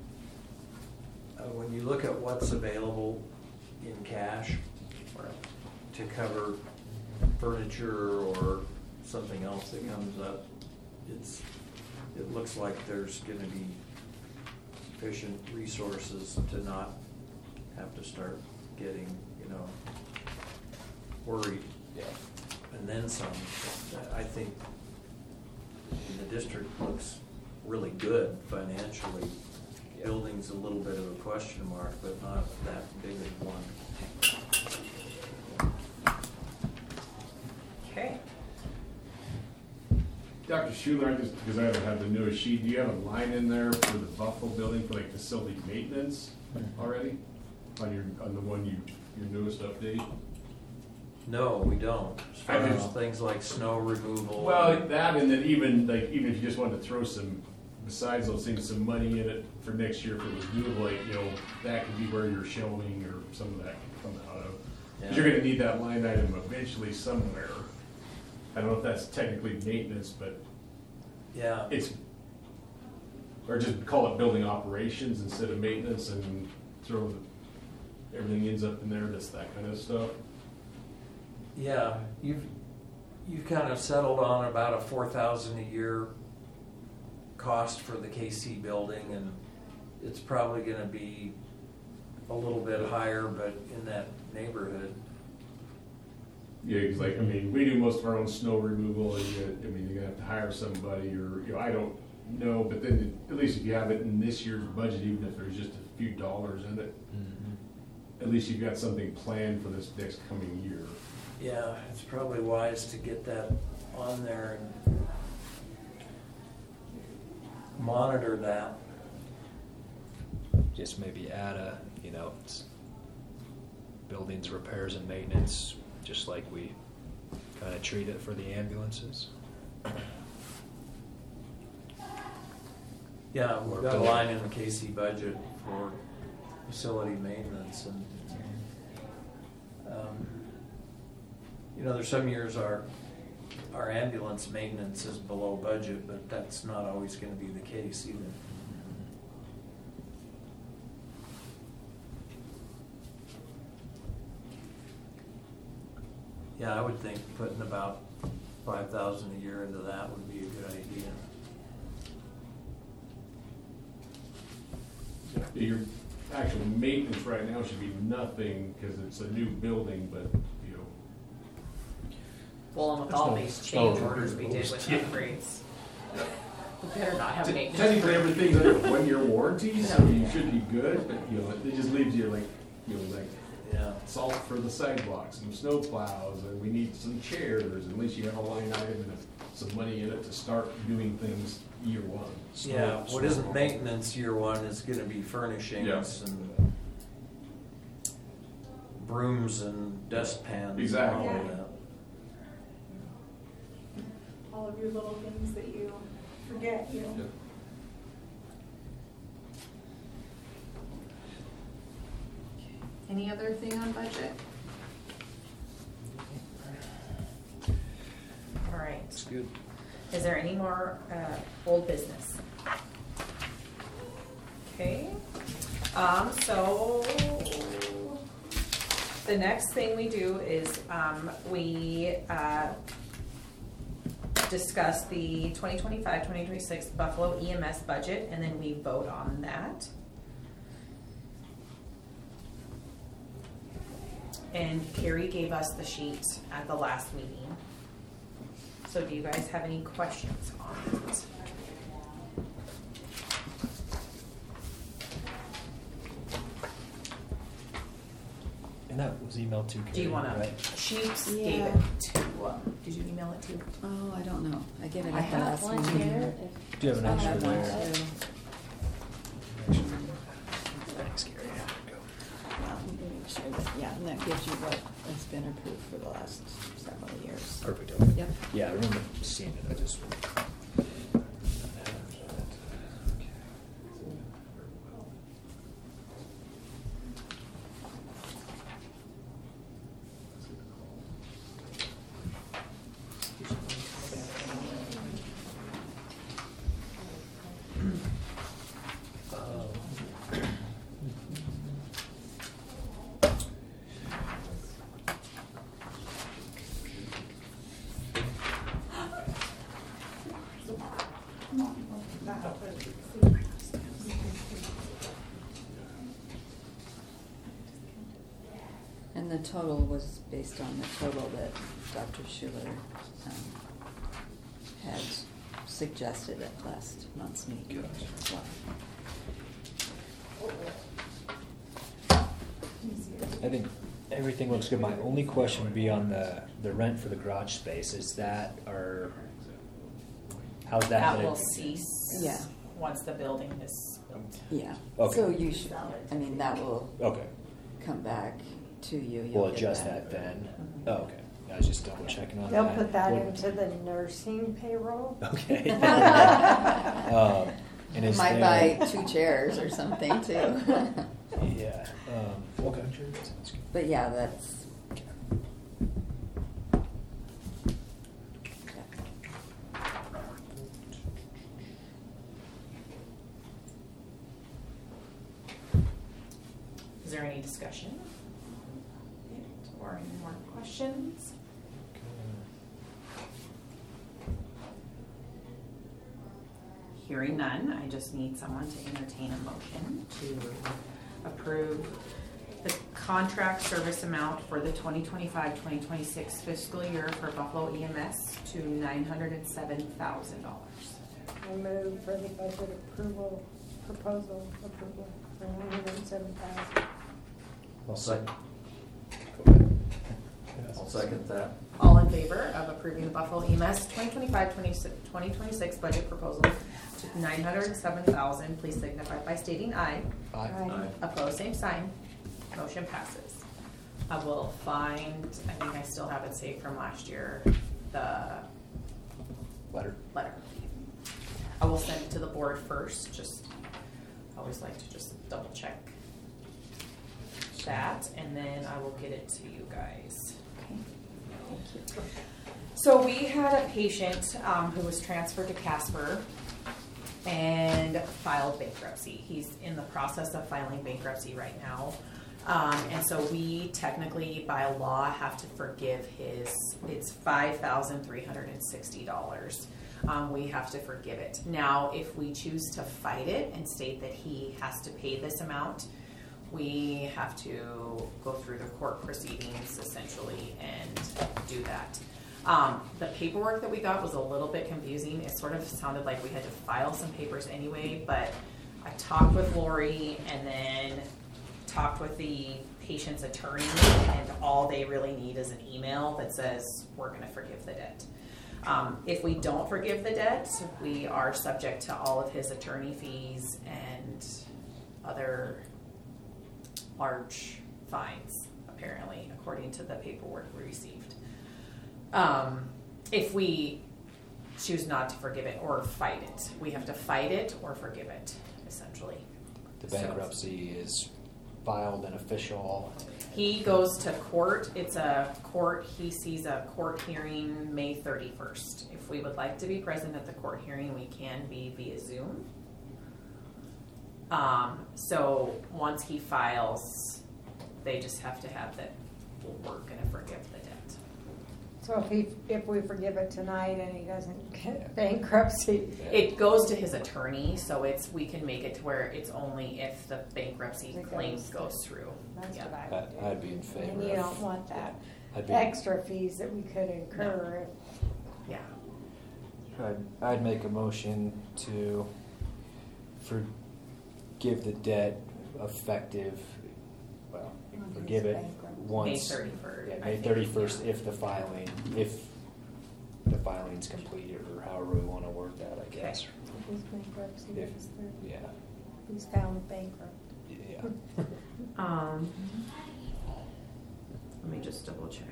Speaker 4: when you look at what's available in cash to cover furniture or something else that comes up, it looks like there's gonna be sufficient resources to not have to start getting, worried.
Speaker 5: Yeah.
Speaker 4: And then some. I think the district looks really good financially. Building's a little bit of a question mark, but not that big of one.
Speaker 2: Okay.
Speaker 7: Dr. Schuler, because I haven't had the newest sheet, do you have a line in there for the Buffalo building for like facility maintenance already? On the one your newest update?
Speaker 4: No, we don't. As far as things like snow removal.
Speaker 7: Well, that and then even if you just wanted to throw some, besides those things, some money in it for next year if it was doable, like, that could be where you're showing or some of that could come out of. Because you're gonna need that line item eventually somewhere. I don't know if that's technically maintenance, but
Speaker 4: Yeah.
Speaker 7: or just call it building operations instead of maintenance and throw everything ends up in there, just that kind of stuff.
Speaker 4: Yeah, you've kind of settled on about a $4,000 a year cost for the KC building, and it's probably going to be a little bit higher, but in that neighborhood.
Speaker 7: Yeah, because we do most of our own snow removal, and you're gonna have to hire somebody, or I don't know, but then at least if you have it in this year's budget, even if there's just a few dollars in it, at least you've got something planned for this next coming year.
Speaker 4: Yeah, it's probably wise to get that on there and monitor that.
Speaker 5: Just maybe add it's buildings repairs and maintenance, just like we kind of treat it for the ambulances.
Speaker 4: Yeah, we've got a line in the KC budget for facility maintenance, and there's some years our ambulance maintenance is below budget, but that's not always going to be the case either. Yeah, I would think putting about $5,000 a year into that would be a good idea.
Speaker 7: Your actual maintenance right now should be nothing because it's a new building, but
Speaker 2: Well, and with all these change orders we did with upgrades, we better not have maintenance.
Speaker 7: technically everything's under a 1-year warranty, so you should be good. But it just leaves you like salt for the sidewalks, some snow plows, and we need some chairs. At least you have a line item and some money in it to start doing things year one.
Speaker 4: Yeah, what isn't maintenance year one is going to be furnishings and brooms and dustpans.
Speaker 7: Exactly.
Speaker 4: And all of that.
Speaker 11: All of your little things that you forget,
Speaker 2: Any other thing on budget?
Speaker 5: good.
Speaker 2: Is there any more old business? Okay. So the next thing we do is we discuss the 2025-2026 Buffalo EMS budget, and then we vote on that. And Carrie gave us the sheet at the last meeting. So do you guys have any questions on it?
Speaker 5: And that was emailed to Carrie,
Speaker 2: Do you want
Speaker 5: right?
Speaker 2: to? She gave
Speaker 6: Yeah.
Speaker 2: it to. Did you email it to?
Speaker 6: Oh, I don't know. I gave it
Speaker 9: I
Speaker 6: at the
Speaker 9: have
Speaker 6: last
Speaker 9: one
Speaker 6: meeting.
Speaker 9: here.
Speaker 5: Do you have an
Speaker 9: I
Speaker 5: extra
Speaker 9: have one
Speaker 5: there?
Speaker 9: too.
Speaker 5: Thanks, Carrie. There we go.
Speaker 6: Make sure that, yeah, and that gives you what has been approved for the last several years.
Speaker 5: Perfect. Okay.
Speaker 6: Yep.
Speaker 5: Yeah, I remember seeing it. I just.
Speaker 6: And the total was based on the total that Dr. Schuler had suggested at last month's meeting.
Speaker 5: I think everything looks good. My only question would be on the rent for the garage space. Is that or how's that?
Speaker 2: That
Speaker 5: gonna-
Speaker 2: will cease.
Speaker 6: Yeah.
Speaker 2: Once the building is built.
Speaker 6: Yeah.
Speaker 5: Okay.
Speaker 6: So you should, I mean, that will
Speaker 5: Okay.
Speaker 6: come back to you.
Speaker 5: We'll
Speaker 6: You'll get
Speaker 5: adjust that then.
Speaker 2: Mhm.
Speaker 5: Oh, okay. I was just double checking on
Speaker 8: They'll
Speaker 5: that.
Speaker 8: put that
Speaker 5: What-
Speaker 8: into the nursing payroll.
Speaker 5: Okay. And is
Speaker 6: Might
Speaker 5: there-
Speaker 6: buy 2 chairs or something too.
Speaker 5: Yeah. Okay. Sounds good.
Speaker 6: But yeah, that's.
Speaker 2: Is there any discussion? Or any more questions? Hearing none, I just need someone to entertain a motion to approve the contract service amount for the 2025-2026 fiscal year for Buffalo EMS to $907,000.
Speaker 8: I move for the budget proposal approval for $907,000.
Speaker 4: I'll second. I'll second that.
Speaker 2: All in favor of approving the Buffalo EMS 2025-2026 budget proposal to $907,000, please signify by stating aye.
Speaker 5: Aye.
Speaker 8: Aye.
Speaker 2: Opposed, same sign. Motion passes. I will find, I think I still have it saved from last year, the
Speaker 5: Letter.
Speaker 2: letter. I will send it to the board first, just, I always like to just double check that, and then I will get it to you guys.
Speaker 6: Thank you.
Speaker 2: So we had a patient who was transferred to Casper and filed bankruptcy. He's in the process of filing bankruptcy right now. And so we technically, by law, have to forgive it's $5,360. We have to forgive it. Now, if we choose to fight it and state that he has to pay this amount, we have to go through the court proceedings essentially and do that. The paperwork that we got was a little bit confusing. It sort of sounded like we had to file some papers anyway, but I talked with Lori and then talked with the patient's attorney, and all they really need is an email that says we're going to forgive the debt. If we don't forgive the debt, we are subject to all of his attorney fees and other large fines, apparently, according to the paperwork we received. If we choose not to forgive it or fight it, we have to fight it or forgive it, essentially.
Speaker 5: The bankruptcy is filed and official?
Speaker 2: He goes to court. It's a court. He sees a court hearing May 31st. If we would like to be present at the court hearing, we can be via Zoom. So once he files, they just have to have that we're going to forgive the debt.
Speaker 8: So if we forgive it tonight and he doesn't get bankruptcy,
Speaker 2: It goes to his attorney, so we can make it to where it's only if the bankruptcy
Speaker 8: It
Speaker 2: claim
Speaker 8: goes
Speaker 2: goes through.
Speaker 8: that's
Speaker 2: Yeah.
Speaker 8: what I would do.
Speaker 5: I'd be in favor.
Speaker 8: And you
Speaker 5: of-
Speaker 8: don't want that
Speaker 5: I'd be-
Speaker 8: extra fees that we could incur.
Speaker 2: Yeah.
Speaker 5: I'd make a motion to forgive the debt effective, well, forgive it once.
Speaker 2: May 31st,
Speaker 5: Yeah,
Speaker 2: I
Speaker 5: May
Speaker 2: think,
Speaker 5: 31st
Speaker 2: yeah.
Speaker 5: if the filing's completed, or however we want to work that, I guess.
Speaker 8: His bankruptcy
Speaker 5: If-
Speaker 8: is there.
Speaker 5: Yeah,
Speaker 8: He's found bankrupt.
Speaker 5: yeah.
Speaker 2: Let me just double check.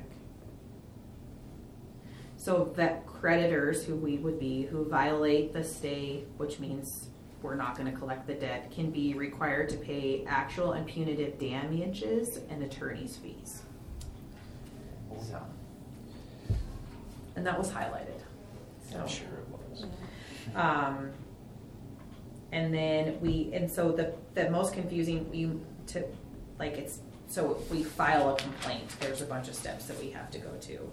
Speaker 2: So that creditors who we would be, who violate the stay, which means we're not going to collect the debt, can be required to pay actual and punitive damages and attorney's fees. So, and that was highlighted. So.
Speaker 5: I'm sure it was.
Speaker 2: And then so the most confusing, so if we file a complaint, there's a bunch of steps that we have to go to.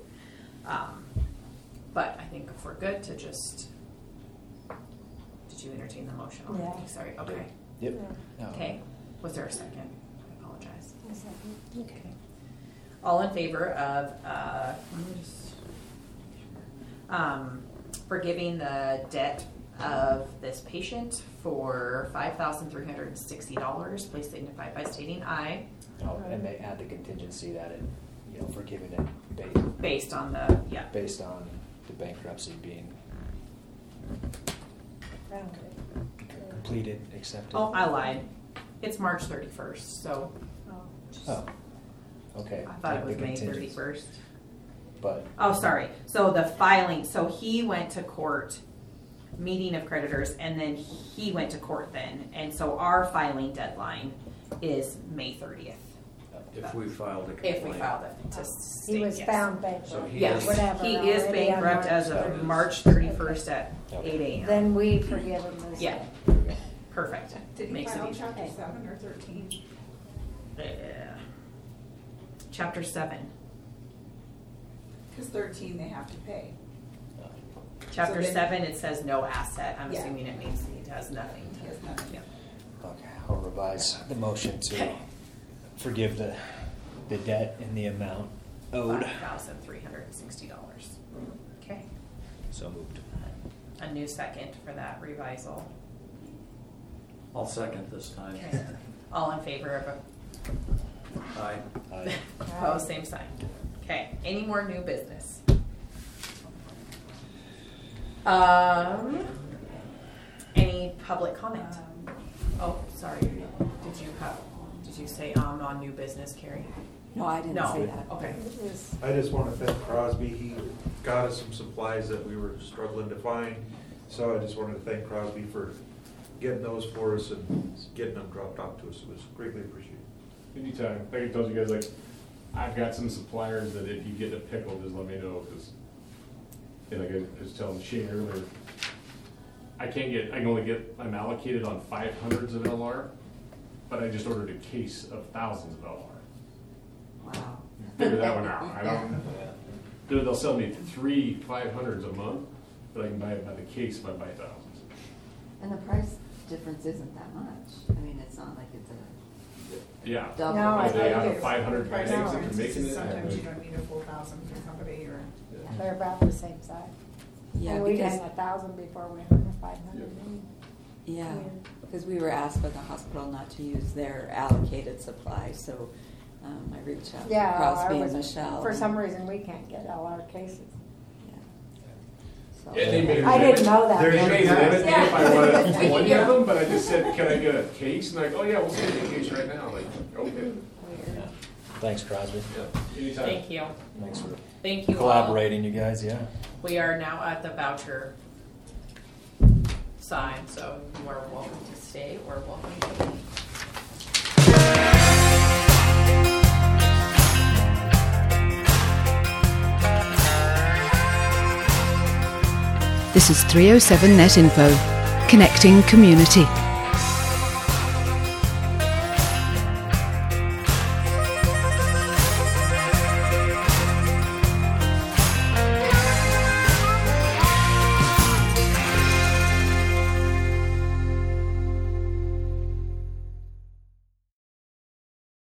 Speaker 2: But I think if we're good to just, did you entertain the motion already?
Speaker 8: Yeah.
Speaker 2: Sorry, okay.
Speaker 5: Yep.
Speaker 8: Yeah.
Speaker 2: Okay, was there a second? I apologize.
Speaker 8: Okay.
Speaker 2: Okay. All in favor of, let me just, forgiving the debt of this patient for $5,360, please signify by stating aye.
Speaker 5: Oh, and they add the contingency that forgiving it
Speaker 2: Based on
Speaker 5: based on the bankruptcy being
Speaker 8: Found it.
Speaker 5: completed, accepted.
Speaker 2: Oh, I lied. It's March 31st, so
Speaker 5: Oh, okay.
Speaker 2: I thought it
Speaker 5: The
Speaker 2: was May
Speaker 5: contingency.
Speaker 2: 31st.
Speaker 5: But
Speaker 2: Oh, sorry. So the filing, so he went to court, meeting of creditors, and then he went to court then. And so our filing deadline is May 30th.
Speaker 4: If we filed a complaint.
Speaker 2: If we filed it to
Speaker 8: He
Speaker 2: state,
Speaker 8: was
Speaker 2: yes.
Speaker 8: found bankrupt.
Speaker 4: So he
Speaker 2: Yes,
Speaker 4: is-
Speaker 8: Whatever.
Speaker 2: he is
Speaker 8: already on
Speaker 2: bankrupt as
Speaker 8: March
Speaker 2: of
Speaker 8: 30th.
Speaker 2: March 31st at
Speaker 5: Okay.
Speaker 2: 8 a.m.
Speaker 8: Then we forgive him this
Speaker 2: Yeah.
Speaker 8: day.
Speaker 2: Perfect.
Speaker 11: Did he
Speaker 2: Makes it
Speaker 11: file
Speaker 2: easy.
Speaker 11: chapter 7 or 13?
Speaker 2: Chapter 7.
Speaker 11: Because 13 they have to pay.
Speaker 2: Chapter
Speaker 11: So then-
Speaker 2: 7, it says no asset. I'm
Speaker 11: Yeah.
Speaker 2: assuming it means he has nothing.
Speaker 11: He has nothing.
Speaker 2: Yeah.
Speaker 5: okay, I'll revise the motion to forgive the debt in the amount owed.
Speaker 2: $5,360. Okay.
Speaker 5: So moved.
Speaker 2: A new second for that revisal.
Speaker 4: I'll second this time.
Speaker 2: Okay. All in favor of
Speaker 4: Aye.
Speaker 5: Aye.
Speaker 2: opposed, same sign. Okay. Any more new business? Any public comment? Oh, sorry. Did you say on new business, Carrie?
Speaker 6: No, I didn't
Speaker 2: No.
Speaker 6: say that.
Speaker 2: Okay.
Speaker 8: It was-
Speaker 13: I just want to thank Crosby. He got us some supplies that we were struggling to find. So I just wanted to thank Crosby for getting those for us and getting them dropped off to us. It was greatly appreciated.
Speaker 7: Anytime. Like I told you guys, like, I've got some suppliers that if you get a pickle, just let me know, because, like I was telling Shane earlier, I'm allocated on 500s of LR, but I just ordered a case of thousands of LR.
Speaker 6: Wow.
Speaker 7: Figure that one out. They'll sell me 3 500s a month, but I can buy it by the case if I buy thousands.
Speaker 6: And the price difference isn't that much. I mean, it's not like it's a
Speaker 7: Yeah.
Speaker 6: double.
Speaker 8: No, I
Speaker 7: Are they out
Speaker 8: think
Speaker 7: of
Speaker 8: it's-
Speaker 7: 500 bags
Speaker 8: No.
Speaker 7: that they're making it?
Speaker 11: Sometimes you don't need a full 1,000 for somebody or.
Speaker 8: They're about the same size.
Speaker 6: Yeah,
Speaker 8: And we
Speaker 6: because,
Speaker 8: had 1,000 before we went to 500.
Speaker 6: yeah, because we were asked by the hospital not to use their allocated supplies, so I reached out to
Speaker 8: Yeah,
Speaker 6: Crosby
Speaker 8: I
Speaker 6: and
Speaker 8: was,
Speaker 6: Michelle.
Speaker 8: for some reason, we can't get LR cases.
Speaker 6: Yeah. So-
Speaker 7: Yeah, they may
Speaker 8: I didn't know that.
Speaker 7: They may limit me if I wanted
Speaker 8: Yeah.
Speaker 7: 20 of them, but I just said, can I get a case? And like, oh yeah, we'll send you a case right now. Like, okay.
Speaker 6: Weird.
Speaker 5: Thanks, Crosby.
Speaker 7: Yeah, anytime.
Speaker 2: Thank you.
Speaker 5: Thanks for
Speaker 2: Thank you all.
Speaker 5: collaborating, you guys. Yeah.
Speaker 2: We are now at the voucher sign, so you are welcome to stay or welcome to leave.
Speaker 1: This is 307 Net Info, connecting community.